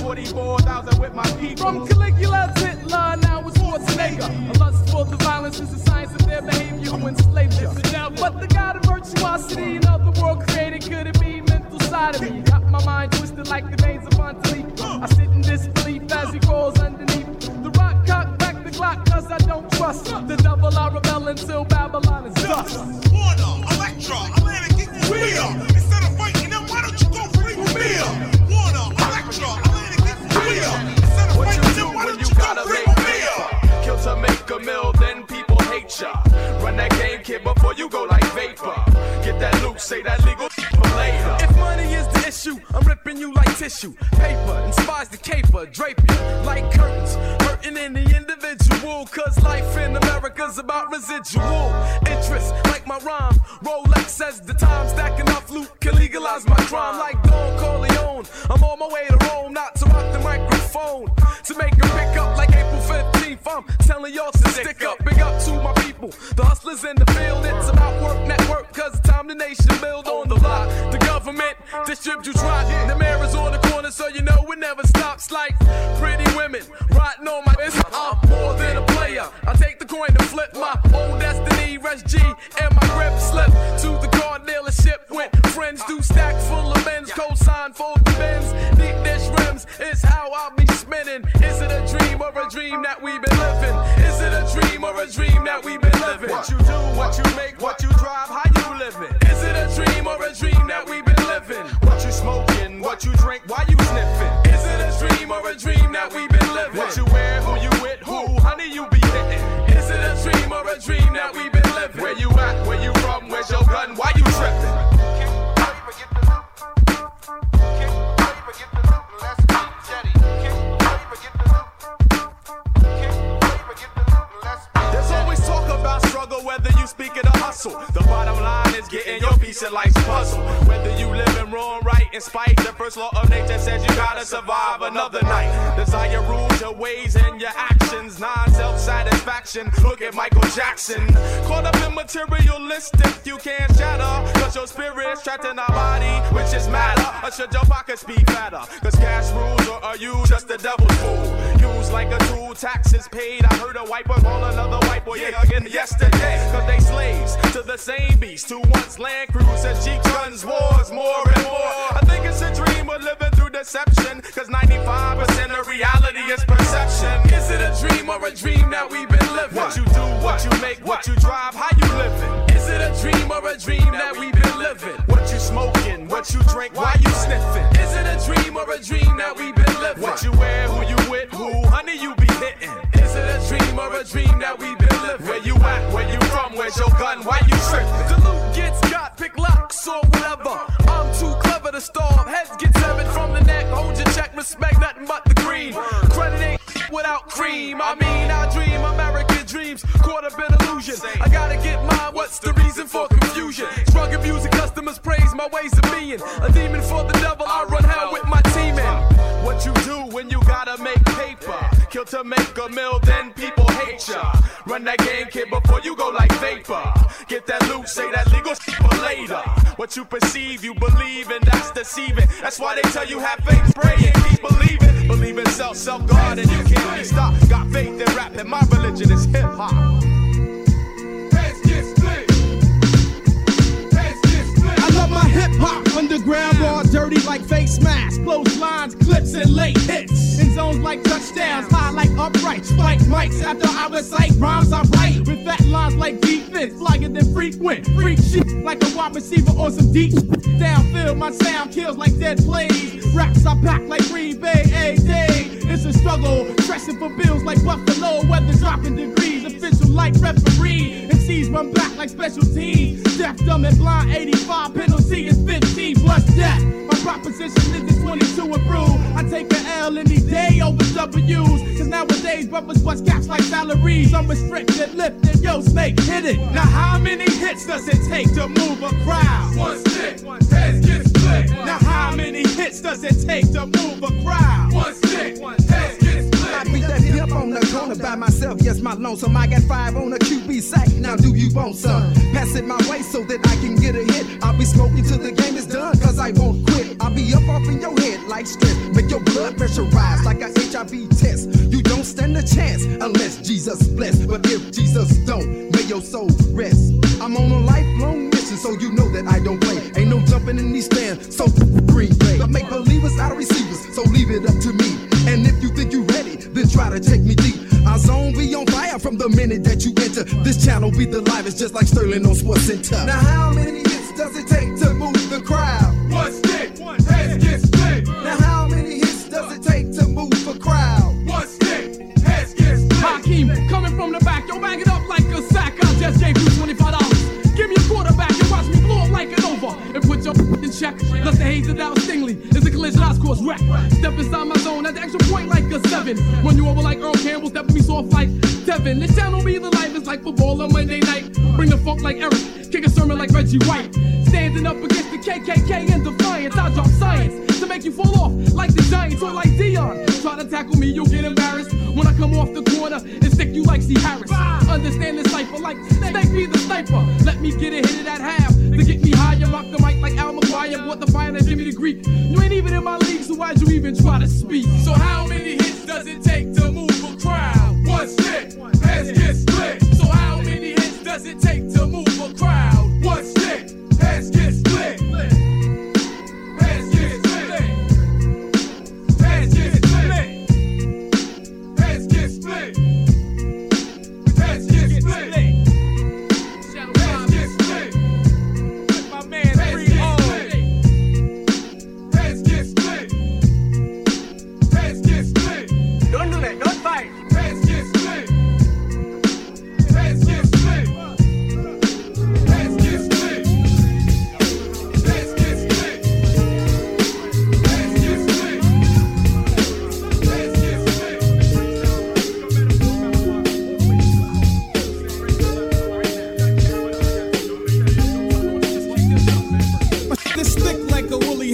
144,000 with my people. From Caligula to Hitler, now it's Schwarzenegger. A lust for the violence is the science of their behavior who enslaved you. But the god of virtuosity and of the world created, could it be mental side of me? Got my mind twisted like the veins of Montelique. I sit in disbelief as he crawls underneath. The rock cock back the Glock cause I don't trust the devil. I rebel until Babylon is dust. Warner, Electra, Atlantic equals Rhea. Instead of fighting them, why don't you go free with Mia? Warner, Electra, Atlantic equals Rhea. Instead of fighting them, why don't you go free with Mia? Kill to make a mill, then people hate ya. Run that game, kid, before you go like vapor. Get that loot, say that legal for later. If money is the issue, I'm ripping you like tissue. Paper inspires the caper, drape you like curtains. Hurting in the individual, cause life in America's about residual interest. Like my rhyme, Rolex says the time, stack enough loot can legalize my crime. Like Don Corleone, I'm on my way to Rome, not to rock the microphone. To make a pick up like April 15th, I'm telling y'all to stick up. Big up to my people, the hustlers in the field. It's about work, network, cause it's time the nation build on the block. The government distributes rock. The mayor is on the corner, so you know it never stops. Like pretty women riding on my wrist. I'm more than a player. I take the coin to flip my own destiny. Rest G and my grip slip to the car dealership with friends do stack full of men's. Co-sign for the Benz. Deep dish rims is how I'll be spinning. Is it a dream or a dream that we've been living? Is it a dream or a dream that we've been living? What you do, what you make, what you drive, how you living? Is it a dream or a dream that we've been living? What you smoking, what you drink, why you sniffing? Is it a dream or a dream that we've been living? What you wear, who you with, who, honey, you be hitting? Is it a dream or a dream that we've been living? Where you at, where you from, where's your gun, why you tripping? getting your piece of life's puzzle. Whether you living wrong, right, in spite, the first law of nature says you gotta survive another night. Desire rules your ways and your actions, non-self-satisfaction. Look at Michael Jackson. Caught up in materialistic, you can't shatter, cause your spirit's trapped in our body, which is matter. Or should your pockets be fatter? Cause cash rules, or are you just the devil's fool? Used like a tool, taxes paid. I heard a white boy call another white boy again yesterday. Cause they slaves to the same beast who wants Land Cruisers, Jeep, guns, wars, more and more. I think it's a dream we're living through deception, cause 95% of reality is perception. Is it a dream or a dream that we've been living? What you do, what you make, what you drive, how you living? Is it a dream or a dream that we've been living? What you smoking, what you drink, why you sniffing? Is it a dream or a dream that we've been living? What you wear, who you with, who, honey, you be hitting? Is it a dream or a dream that we've been living? Where you at, where you from, where's your gun, why you tripping? The loot gets got, pick locks or whatever. I'm too clever to starve, heads get severed from the neck. Hold your check, respect nothing but the green. Credit ain't without cream. I mean, I dream American dreams, caught up in illusion. I gotta get mine, what's the reason for confusion? Drug abusing customers praise my ways of being. A demon for the devil, I run hell with my team in. What you do when you gotta make paper? Kill to make a mill, then people hate ya. Run that game, kid, before you go like vapor. Get that loot, say that legal shit for later. What you perceive, you believe, and that's deceiving. That's why they tell you have faith, pray, and keep believing. Believe in self, self-guard, and you can't be stopped. Got faith in rap, and my religion is hip-hop. I love my hip-hop, underground, raw, dirty like face mask. Close lines, clips, and late hits. In zones like touchdowns, high like upright. Spike mics after I recite rhymes I write. With fat lines like defense, flyer than frequent. Freak shit like a wide receiver on some deep. Downfield, my sound kills like dead plays. Raps I pack like Green Bay, A-Day. It's a struggle, stressing for bills like Buffalo. Weather dropping degrees, official like referee. MCs run back like special teams. Deaf, dumb, and blind, 85 penalty is 15 plus death. My proposition is 22 and brew. I take an L any day over W's. Cause nowadays brothers bust caps like salaries. Unrestricted, lifted, yo, snake, hit it. Now how many hits does it take to move a crowd? One stick, heads get split. Now how many hits does it take to move a crowd? One stick, heads get split. I beat that hip on the corner by myself, yes, my lonesome. I got 5 on a QB sack, now do you want some? Pass it my way so that I can get a hit. I'll be smoking till the game is done, cause I won't quit. I'll be up off in your head like stress. Make your blood pressure rise like a HIV test. You don't stand a chance unless Jesus bless. But if Jesus don't, may your soul rest. I'm on a lifelong mission, so you know that I don't play. Ain't no jumping in these stands, so Green Bay. I make believers out of receivers, so leave it up to me. And if you think you ready, then try to take me deep. Our zone be on fire from the minute that you enter. This channel be the livest, just like Sterling on Sports Center. Now how many hits does it take to move the crowd? One stick, heads get split. Now how many hits does it take to move a crowd? One stick, heads get split. Hakeem, coming from the back, yo, bag it up like a sack. I just gave you $25. Give me a quarterback and watch me blow up like an over. And put your in check. Let the haze it out stingly. It's a collision I course wreck. Step inside my zone at the extra point like a 7. Run you over like Earl Campbell, stepping me soft like Devin. This channel be the life, it's like football on Monday night. Bring the funk like Eric, kick a sermon like Reggie White. Standing up against the KKK in defiance, I drop science to make you fall off like the Giants or like Dion. Try to tackle me, you'll get embarrassed when I come off the corner and stick you like C. Harris. Understand the cipher like Snake be the sniper. Let me get a hit of that half to get me higher. Rock the mic like Al McGuire, bought the fire and Jimmy the Greek. You ain't even in my league, so why'd you even try to speak? So how many hits does it take to move a crowd? One stick, heads get split. So how many hits does it take to move a crowd? One stick, heads get split. Heads get split. Heads get split. Heads get split. Heads get split. Heads get split. With my man 3-0. Heads get split. Heads get split.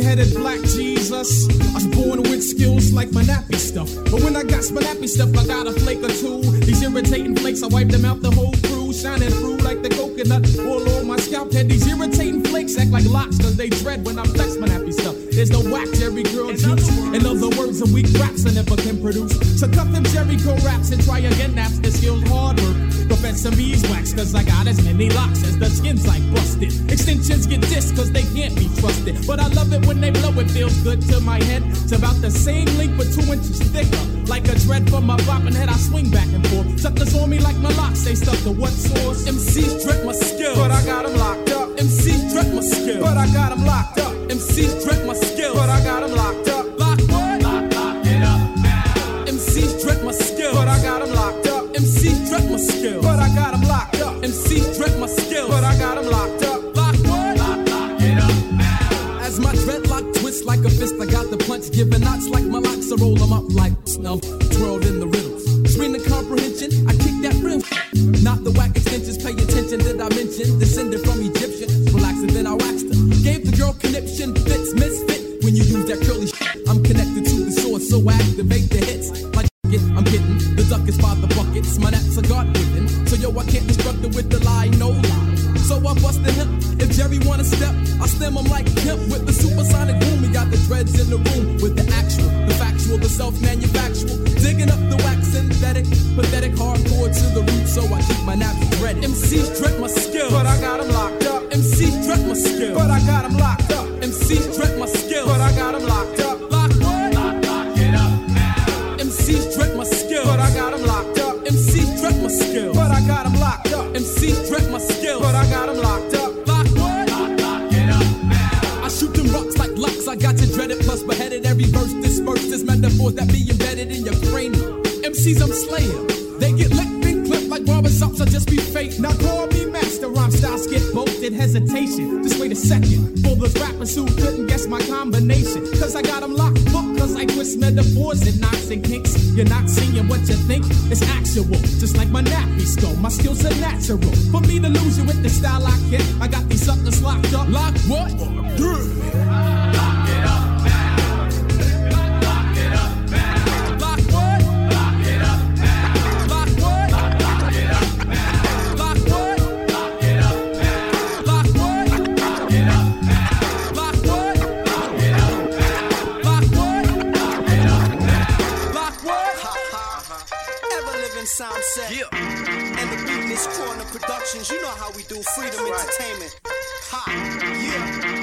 headed black Jesus. I was born with skills like my nappy stuff. But when I got my nappy stuff, I got a flake or two. These irritating flakes, I wipe them out the whole crew. Shining through like the coconut. All over my scalp head. These irritating flakes act like locks, cause they dread when I flex my nappy stuff. There's no wax every girl juice. In other words, a weak raps I never can produce. So cut them Jericho raps and try again. Naps the skilled hard work. Go fetch some beeswax, cause I got as many locks as the skin's like busted. Extensions get dissed cause they can't be trusted. But I love it when they blow, it feels good to my head. It's about the same length but 2 inches thicker. Like a dread from my bopping head, I swing back and forth. Suckers on me like my locks, they stuck to what source? MCs dread my skills, but I got them locked up. MCs dread my skills, but I got them locked up. MCs dread my skills, but I got them locked up. Lock what? Lock it up now. MCs dread my skills, but I got them locked up. MCs dread my skills, but I got them locked up. MCs dread my skills, but I got them locked up. Lock what? Lock it up now. As my dreadlock twists like a fist, I got the punch, giving knots like my locks. I roll them up like snuff, twirled in the riddles. Screen the comprehension, I kick that real. Not the whack extensions, pay attention, did I mention? Descended from Egyptian, relax and then I waxed her. Gave the girl conniption, fits, misfit. When you use that curly shit, I'm connected to the source, so I activate the hits. Like I'm getting, the duck is by the buckets, my naps are God given. So yo, I can't destruct it with the lie, no lie. So I bust the hemp, if Jerry wanna step, I stem him like hemp with the supersonic boom. We got the dreads in the room with the actual, the factual, the self-manufactual. Digging up the wax synthetic, pathetic, hardcore to the root, so I keep my naps dreaded. MCs dread my skills, but I got them locked up. MCs dread my skills, but I got them locked up. MCs dread my skills, but I got them locked up. Lock what? Lock it up now. MCs dread my skills, but I got them locked up. MCs dread my skills, but I got them locked up. MCs dread my skills, but I got them locked up. Lock what? Lock it up now. I shoot them rocks like locks, I got you dreaded plus beheaded. Every verse dispersed is metaphors that be embedded in your cranium. MCs I'm slaying, they get licked and clipped like barbershops, I just be fake. Now call me master, rhyme styles get bolted, hesitation. Just wait a second, for those rappers who couldn't guess my combination. Cause I got them locked up, cause I twist metaphors and knocks and kinks. You're not seeing what you think, it's actual. Just like my nappy skull, my skills are natural. For me to lose you with the style I get, I got these suckers locked up. Lock what? Lock it up. Sound set. Yeah. And the Beatness Corner Productions. You know how we do. Freedom Entertainment. Ha. Yeah.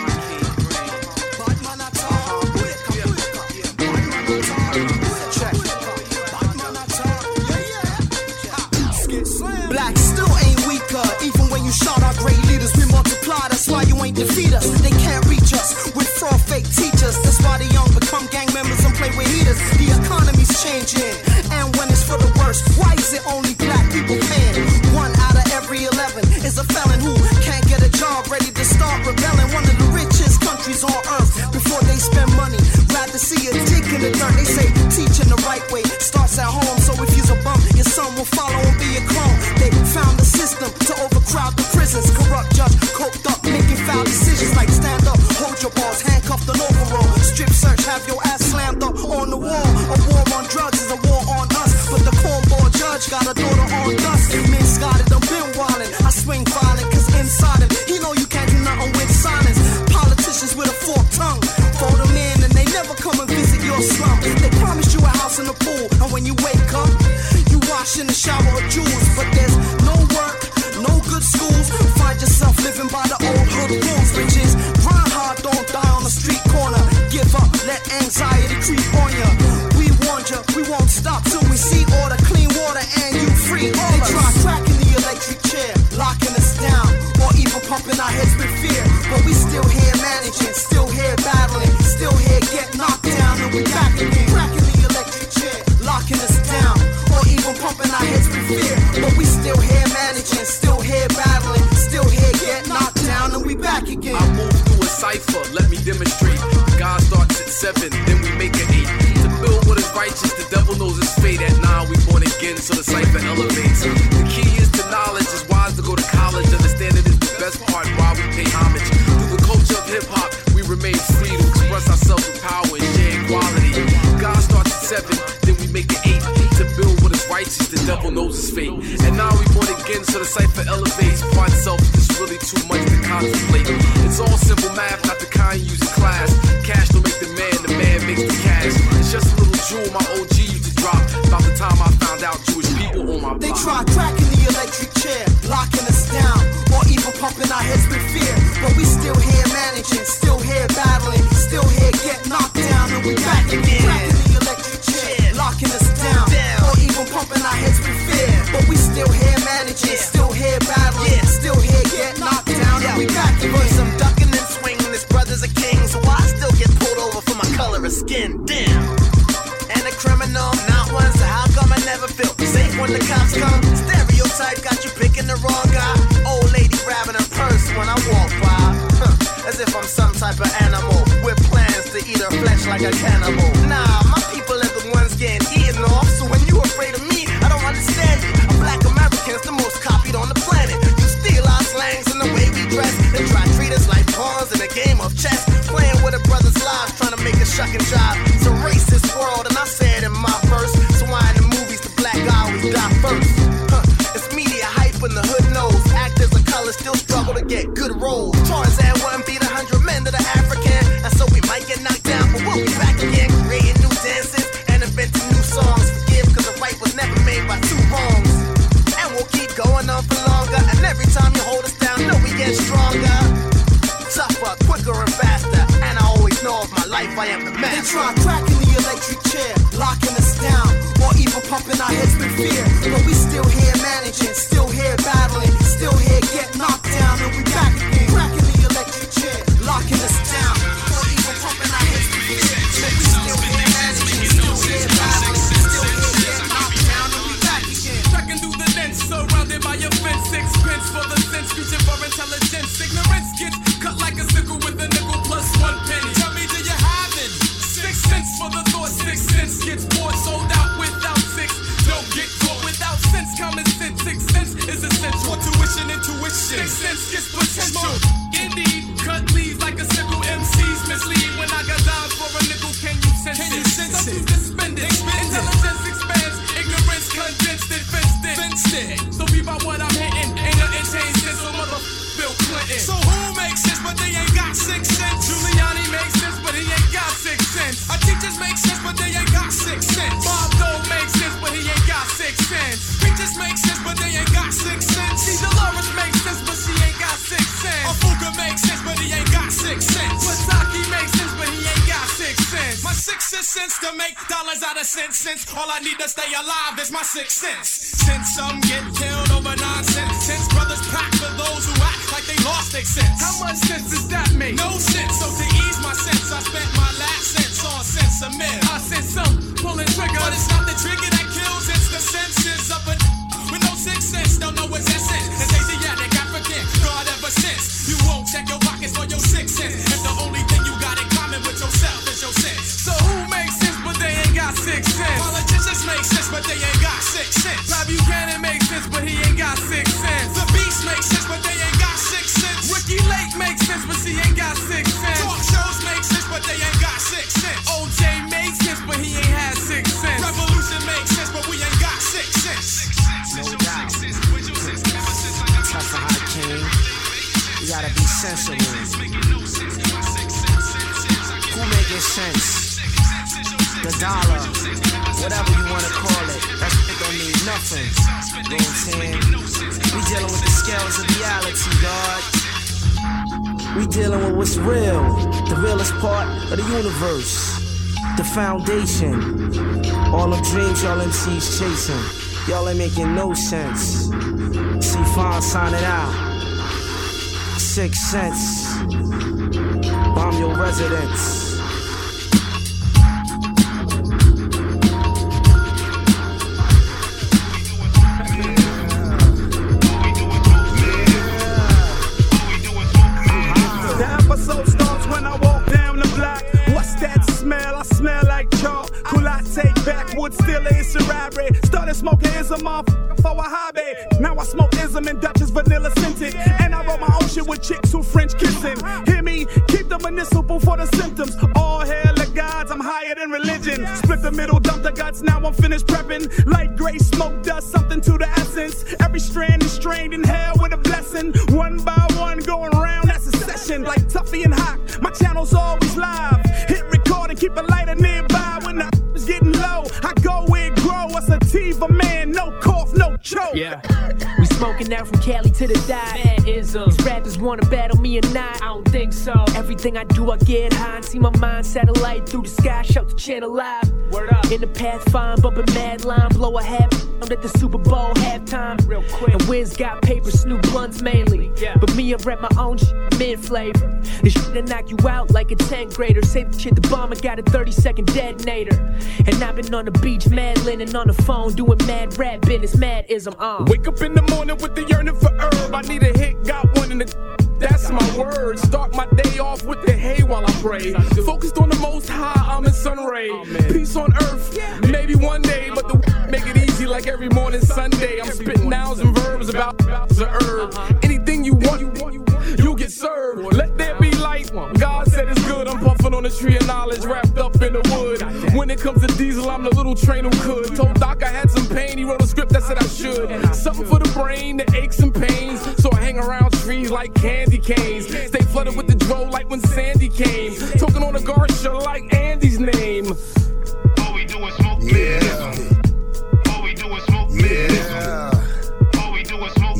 Black still ain't weaker. Even when you shout our great leaders, we multiply. That's why you ain't defeat us. They can't reach us with fraud fake teachers. That's why the young become gang members and play with heaters. The economy's changing. And when it's for the worst, why is it only black people paying? 1 out of every 11 is a felon who can't get a job, ready to start rebelling. One of the richest countries on earth. Before they spend money, rather see a dick in the dirt. They say teaching the right way starts at home. So if you's a bum, your son will follow and be a clone. They found a system to overcrowd the prisons. Corrupt judge, coked up, making foul decisions like stand up, hold your balls, handcuffed and overall. Strip search, have your ass slammed up on the wall. A war on drugs is a war on us. But the cornball judge got a daughter on dust. Men Scotted, I'm been wildin'. I swing violent, cause inside him, he know you can't do nothing with silence. Politicians with a forked tongue, fold them in and they never come and visit your slum. They promised you a house in the pool, and when you wake up, you wash in the shower of jewels. But there's no work, no good schools. Find yourself living by the old hood rules, which is grind hard, don't die on the street corner. Give up, let anxiety creep on ya. We warned ya, we won't stop till we see order, clean water, and you free order. They try cracking the electric chair, locking us down, or even pumping our heads with fear. But we still here managing, still here battling, still here get knocked down, and we back again. Cracking the electric chair, locking us down, or even pumping our heads with fear. But we still here managing, still here battling, still here get knocked down, and we back again. I move through a cipher, let me demonstrate. God starts at 7, then we make it 8. To build what is righteous, the devil knows his fate. At 9, we born again, so the cipher elevates. The key is to knowledge, it's wise to go to college. Understanding is the best part, why we pay homage. Through the culture of hip-hop, we remain free to express fate. And now we born again, so the cipher elevates. Find self is really too much to contemplate. It's all simple math, not the kind you use in class. Cash don't make the man makes the cash. It's just a little jewel my OG used to drop. About the time I found out Jewish people on my block. They try cracking the electric chair, locking us down, or even pumping our heads with fear. But we still here managing, still here battling, still here get knocked down, and we back again. Cracking the electric chair, locking us down, or even pumping our heads with fear. But we still here managing, still here battling, still here get knocked down, and we back again. I'm ducking and swinging, his brothers are kings, so I still get pulled over for my color of skin. Damn. And a criminal, not one, so how come I never feel safe when the cops come? Stereotype got you picking the wrong guy. Old lady grabbing her purse when I walk by. As if I'm some type of animal with plans to eat her flesh like a cannibal. Nah, my people are the ones getting eaten off. So when you afraid of me, I don't understand it. A black American's the most copied on the planet. You steal our slangs and the way we dress, and try to treat us like pawns in a game of chess. Playing with a brother's lives, trying to make a shuck and jive. It's a racist world, and I say it in my verse. So why in the movies the black guy always die first? It's media hype and the hood knows. Actors of color still struggle to get good roles. Tarzan wouldn't beat 100 men to the African, and so we might get knocked down, but we'll be back again, creating new dances and inventing new songs. Forgive, cause the right was never made by two wrongs. And we'll keep going on for longer, and every time you hold us down, know we get stronger, tougher, quicker and faster. And I always know of my life, I am the master. They try cracking the electric chair, locking us down, or even pumping our heads with fear. But we still here managing, still here battling, still here get knocked down, and we back again. Cracking the electric chair, locking us down, or even pumping our heads with fear. But we still here managing, still here battling, still here get knocked down, and we back again. Tracking through the lens, surrounded by your fence. Sixpence for the sense, future for intelligence. Ignorance gets cut like a sickle with a nickel plus 1 penny. Tell me, do you have it? 6 cents for the thought, 6 cents gets bought, sold out without 6. Don't get caught without sense, common sense. 6 cents is essential. Tuition, intuition. 6 cents gets potential. Indeed, cut leaves like a sickle. MCs mislead when I got dimes for a nickel. Can you sense it? Some choose to spend it. Intelligence expands, ignorance condensed and fenced it. So be by what I'm hitting. Ain't nothing changed since a mother Bill Clinton. So who makes sense but they ain't got 6 cents? Giuliani makes sense but he ain't got 6 cents. Our teachers make sense but they ain't got 6 cents. Bob Dole makes sense but he ain't got 6 cents. Preachers make sense but they ain't got 6 cents. Caesar Lawrence makes sense but she ain't got 6 cents. Afuka makes sense but he ain't got 6 cents. Pataki makes sense but he ain't got 6 cents. My 6 cents to make dollars out of cents. All I need to stay alive is my 6 cents. Since some get killed over nonsense, since brothers pack for those who act like they lost their sense. How much sense does that make? No sense. So to ease my sense, I spent my last cents on sense of men. I sent some pulling trigger, but it's not the trigger that kills. It's the senses of a with no 6 cents. Don't know what's essence. It's Asiatic, African, God ever since. You won't check your pockets for your 6 cents. And the only thing you got in common with yourself is your sense. So who makes sense but they ain't got 6 cents? Politicians make sense but they ain't got 6 cents. Bob Buchanan makes sense but he ain't got 6 cents. The Beast makes sense but they ain't got 6 cents. Ricky Lake makes sense but she ain't got 6 cents. Talk shows make sense but they ain't got 6 cents. OJ makes sense but he ain't had 6 cents. Revolution makes sense but we ain't got 6 cents. No doubt. Tough for high king. You gotta be sensible. Who making sense? The dollar, whatever you wanna call it, that shit don't mean nothing. You know what I'm saying? We dealing with the scales of reality, God. We dealing with what's real, the realest part of the universe, the foundation. All them dreams y'all MCs chasing, y'all ain't making no sense. See, fine, sign it out. 6 cents. Bomb your residence. Still is Ferrari. Started smoking ism motherfucker for a hobby. Now I smoke ism and Dutchess vanilla scented. And I roll my own shit with chicks who French kissing. Hear me? Keep the municipal for the symptoms. All hail the gods, I'm higher than religion. Split the middle, dump the guts, now I'm finished prepping. Light gray smoke dust, something to the essence. essence. Every strand is strained in hell with a blessing. One by one going round, that's a session. Like Tuffy and Hawk, my channel's always live. Hit record and keep a lighter nearby. When the is getting low, I go where it grow. A sativa man, no cough, no choke. Yeah, we smoking out from Cali to the dot. These rappers wanna battle me or not? I don't think so. Everything I do, I get high and see my mind satellite through the sky. Shout to Channel Live. Word up. In the path, fine, bumping mad line, blow a half at the Super Bowl halftime. Real quick. And Wiz got paper, Snoop blunts mainly. Yeah. But me, I rap my own mid flavor. This shit that knock you out like a 10th grader. Save the shit, the bomber got a 30-second detonator. And I've been on the beach, mad linen on the phone, doing mad rap business, mad-ism. Wake up in the morning with the yearning for herb. I need a hit, got one in the. That's my word. Start my day off with the hay while I pray. Focused on the most high, I'm in sun ray. Peace on earth, maybe one day, but the make it easy like every morning Sunday. I'm spitting nouns and verbs about the herb. Anything you want, you'll get served. Let there be light. God said it's good. I'm puffing on a tree of knowledge wrapped up in the wood. When it comes to diesel, I'm the little train who could. Told Doc I had some pain. He wrote a script that said I should. Something for the brain, the aches and pains. So I hang around trees like candy canes. Stay flooded with the dro like when Sandy came. Talking on a Garsha like Andy's name. All we do is smoke medism. All we do is smoke medism. All we do is smoke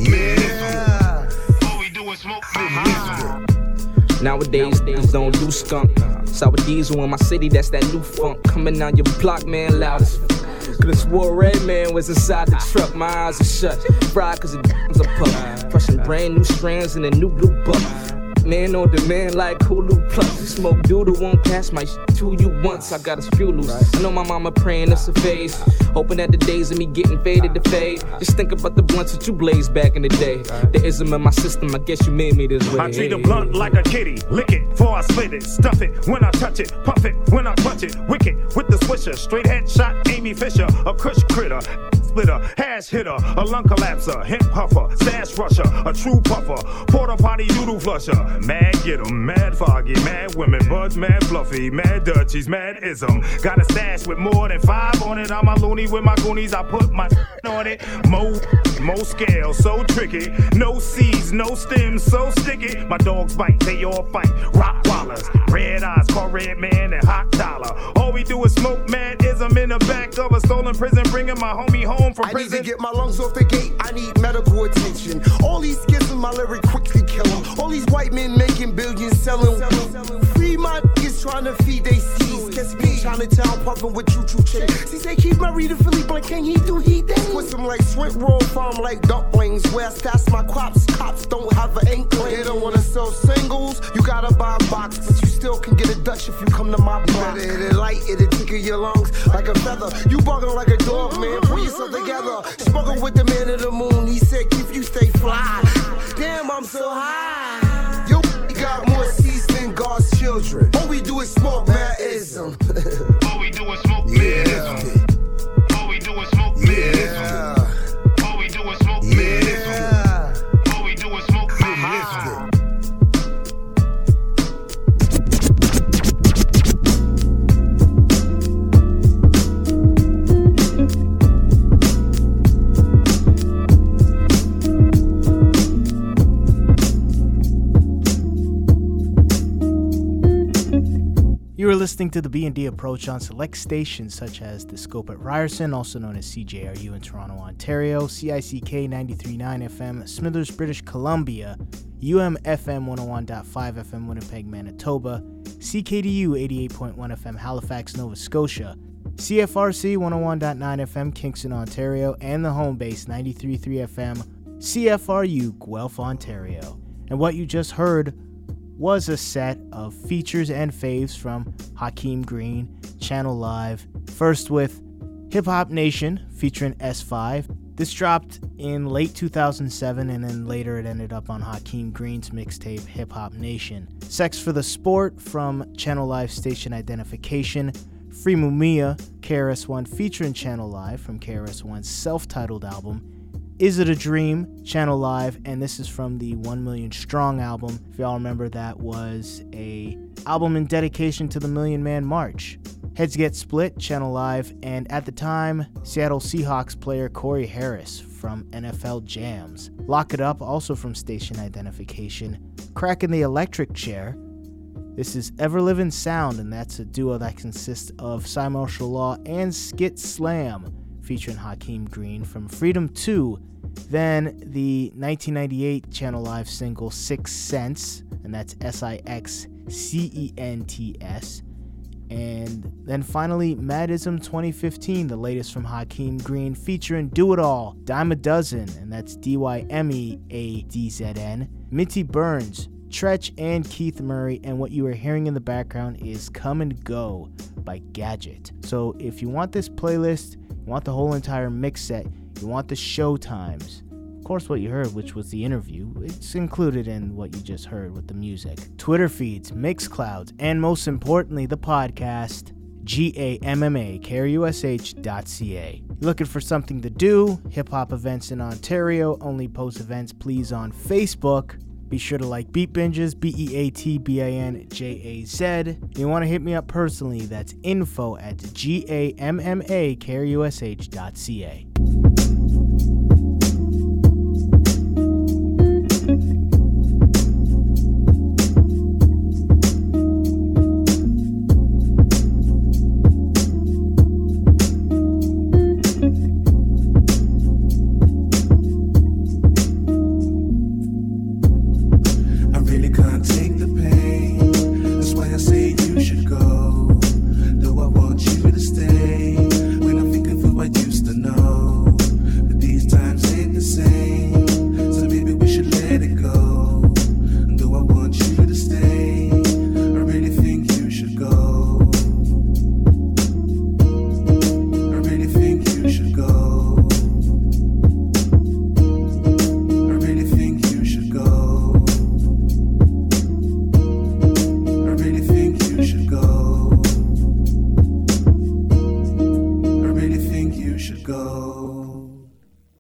medism. All we do is smoke medism. Nowadays, niggas don't do skunk. Sour diesel in my city, that's that new funk. Coming down your block, man, loud as fuck. Could've swore Red Man was inside the truck. My eyes are shut, fried cause the was a pup. Crushing brand new strands in a new blue buck. Man on demand like Hulu Plus. Smoke doodle, won't pass my shit to you once. I got a screw loose. I know my mama praying it's a phase. Hoping that the days of me getting faded to fade. Just think about the blunts that you blazed back in the day. The ism in my system, I guess you made me this way. I treat a blunt like a kitty. Lick it before I split it. Stuff it when I touch it. Puff it when I clutch it. Wicked with the swisher. Straight headshot, Amy Fisher. A Kush critter. Splitter, hash hitter, a lung collapser, hemp huffer, stash rusher, a true puffer, porta potty doodle flusher. Mad get 'em, mad foggy, mad women, buds mad fluffy, mad Dutchies, mad ism. Got a stash with more than 5 on it. I'm a loony with my goonies, I put my on it. Mo scale, so tricky. No seeds, no stems, so sticky. My dogs bite, they all fight. Rottweilers, red eyes, call Red Man and Hot Dollar. All we do is smoke mad ism in the back of a stolen prison, bringing my homie home. I need to get my lungs off the gate, I need medical attention. All these skits in my lyric quickly kill them. All these white men making billions selling. Free my niggas trying to feed they seeds. Catch me Chinatown puffin' with choo-choo chain. See, say keep my reader Philly blank, can he do he thing? Twist them like Swint roll farm like dumplings. Where I stash my crops, cops don't have an inkling. They don't wanna sell singles, you gotta buy a box. But you still can get a Dutch if you come to my block. You better hit it light, it'll tickle your lungs like a feather. You bugging like a dog, man, pull yourself together. Smoking with the man of the moon, he said keep you stay fly. Damn, I'm so high. Yo, got more seeds than God's children. All we do is smoke mad-ism. All we do is smoke medism. All we do is smoke medism. All we do is smoke medism. All we do is smoke medism. You are listening to the B&D Approach on select stations such as The Scope at Ryerson, also known as CJRU in Toronto, Ontario, CICK 93.9 FM, Smithers, British Columbia, UMFM 101.5 FM, Winnipeg, Manitoba, CKDU 88.1 FM, Halifax, Nova Scotia, CFRC 101.9 FM, Kingston, Ontario, and the home base 93.3 FM, CFRU, Guelph, Ontario. And what you just heard was a set of features and faves from Hakeem Green, Channel Live, first with Hip Hop Nation featuring S5. This dropped in late 2007 and then later it ended up on Hakeem Green's mixtape Hip Hop Nation. Sex for the Sport from Channel Live Station Identification, Free Mumia, KRS-One featuring Channel Live from KRS-One's self-titled album, Is It a Dream, Channel Live, and this is from the 1 Million Strong album. If y'all remember, that was a album in dedication to the Million Man March. Heads Get Split, Channel Live, and at the time, Seattle Seahawks player Corey Harris from NFL Jams. Lock It Up, also from Station Identification. Cracking the Electric Chair. This is Ever Living Sound, and that's a duo that consists of Cy Martial Law and Skit Slam, featuring Hakeem Green from Freedom 2. Then the 1998 Channel Live single 6 Cents, and that's SIXCENTS. And then finally, Madism 2015, the latest from Hakeem Green, featuring Do It All, Dime a Dozen, and that's DYMEADZN, Mitty Burns, Tretch, and Keith Murray. And what you are hearing in the background is Come and Go by Gadget. So if you want this playlist, you want the whole entire mix set, you want the show times, of course what you heard, which was the interview, it's included in what you just heard with the music. Twitter feeds, Mixclouds, and most importantly, the podcast, GAMMAKRUSH.ca. Looking for something to do? Hip-hop events in Ontario. Only post events, please, on Facebook. Be sure to like Beat Binges, BEATBANJAZ. You want to hit me up personally, that's info@GAMMAKRUSH.ca.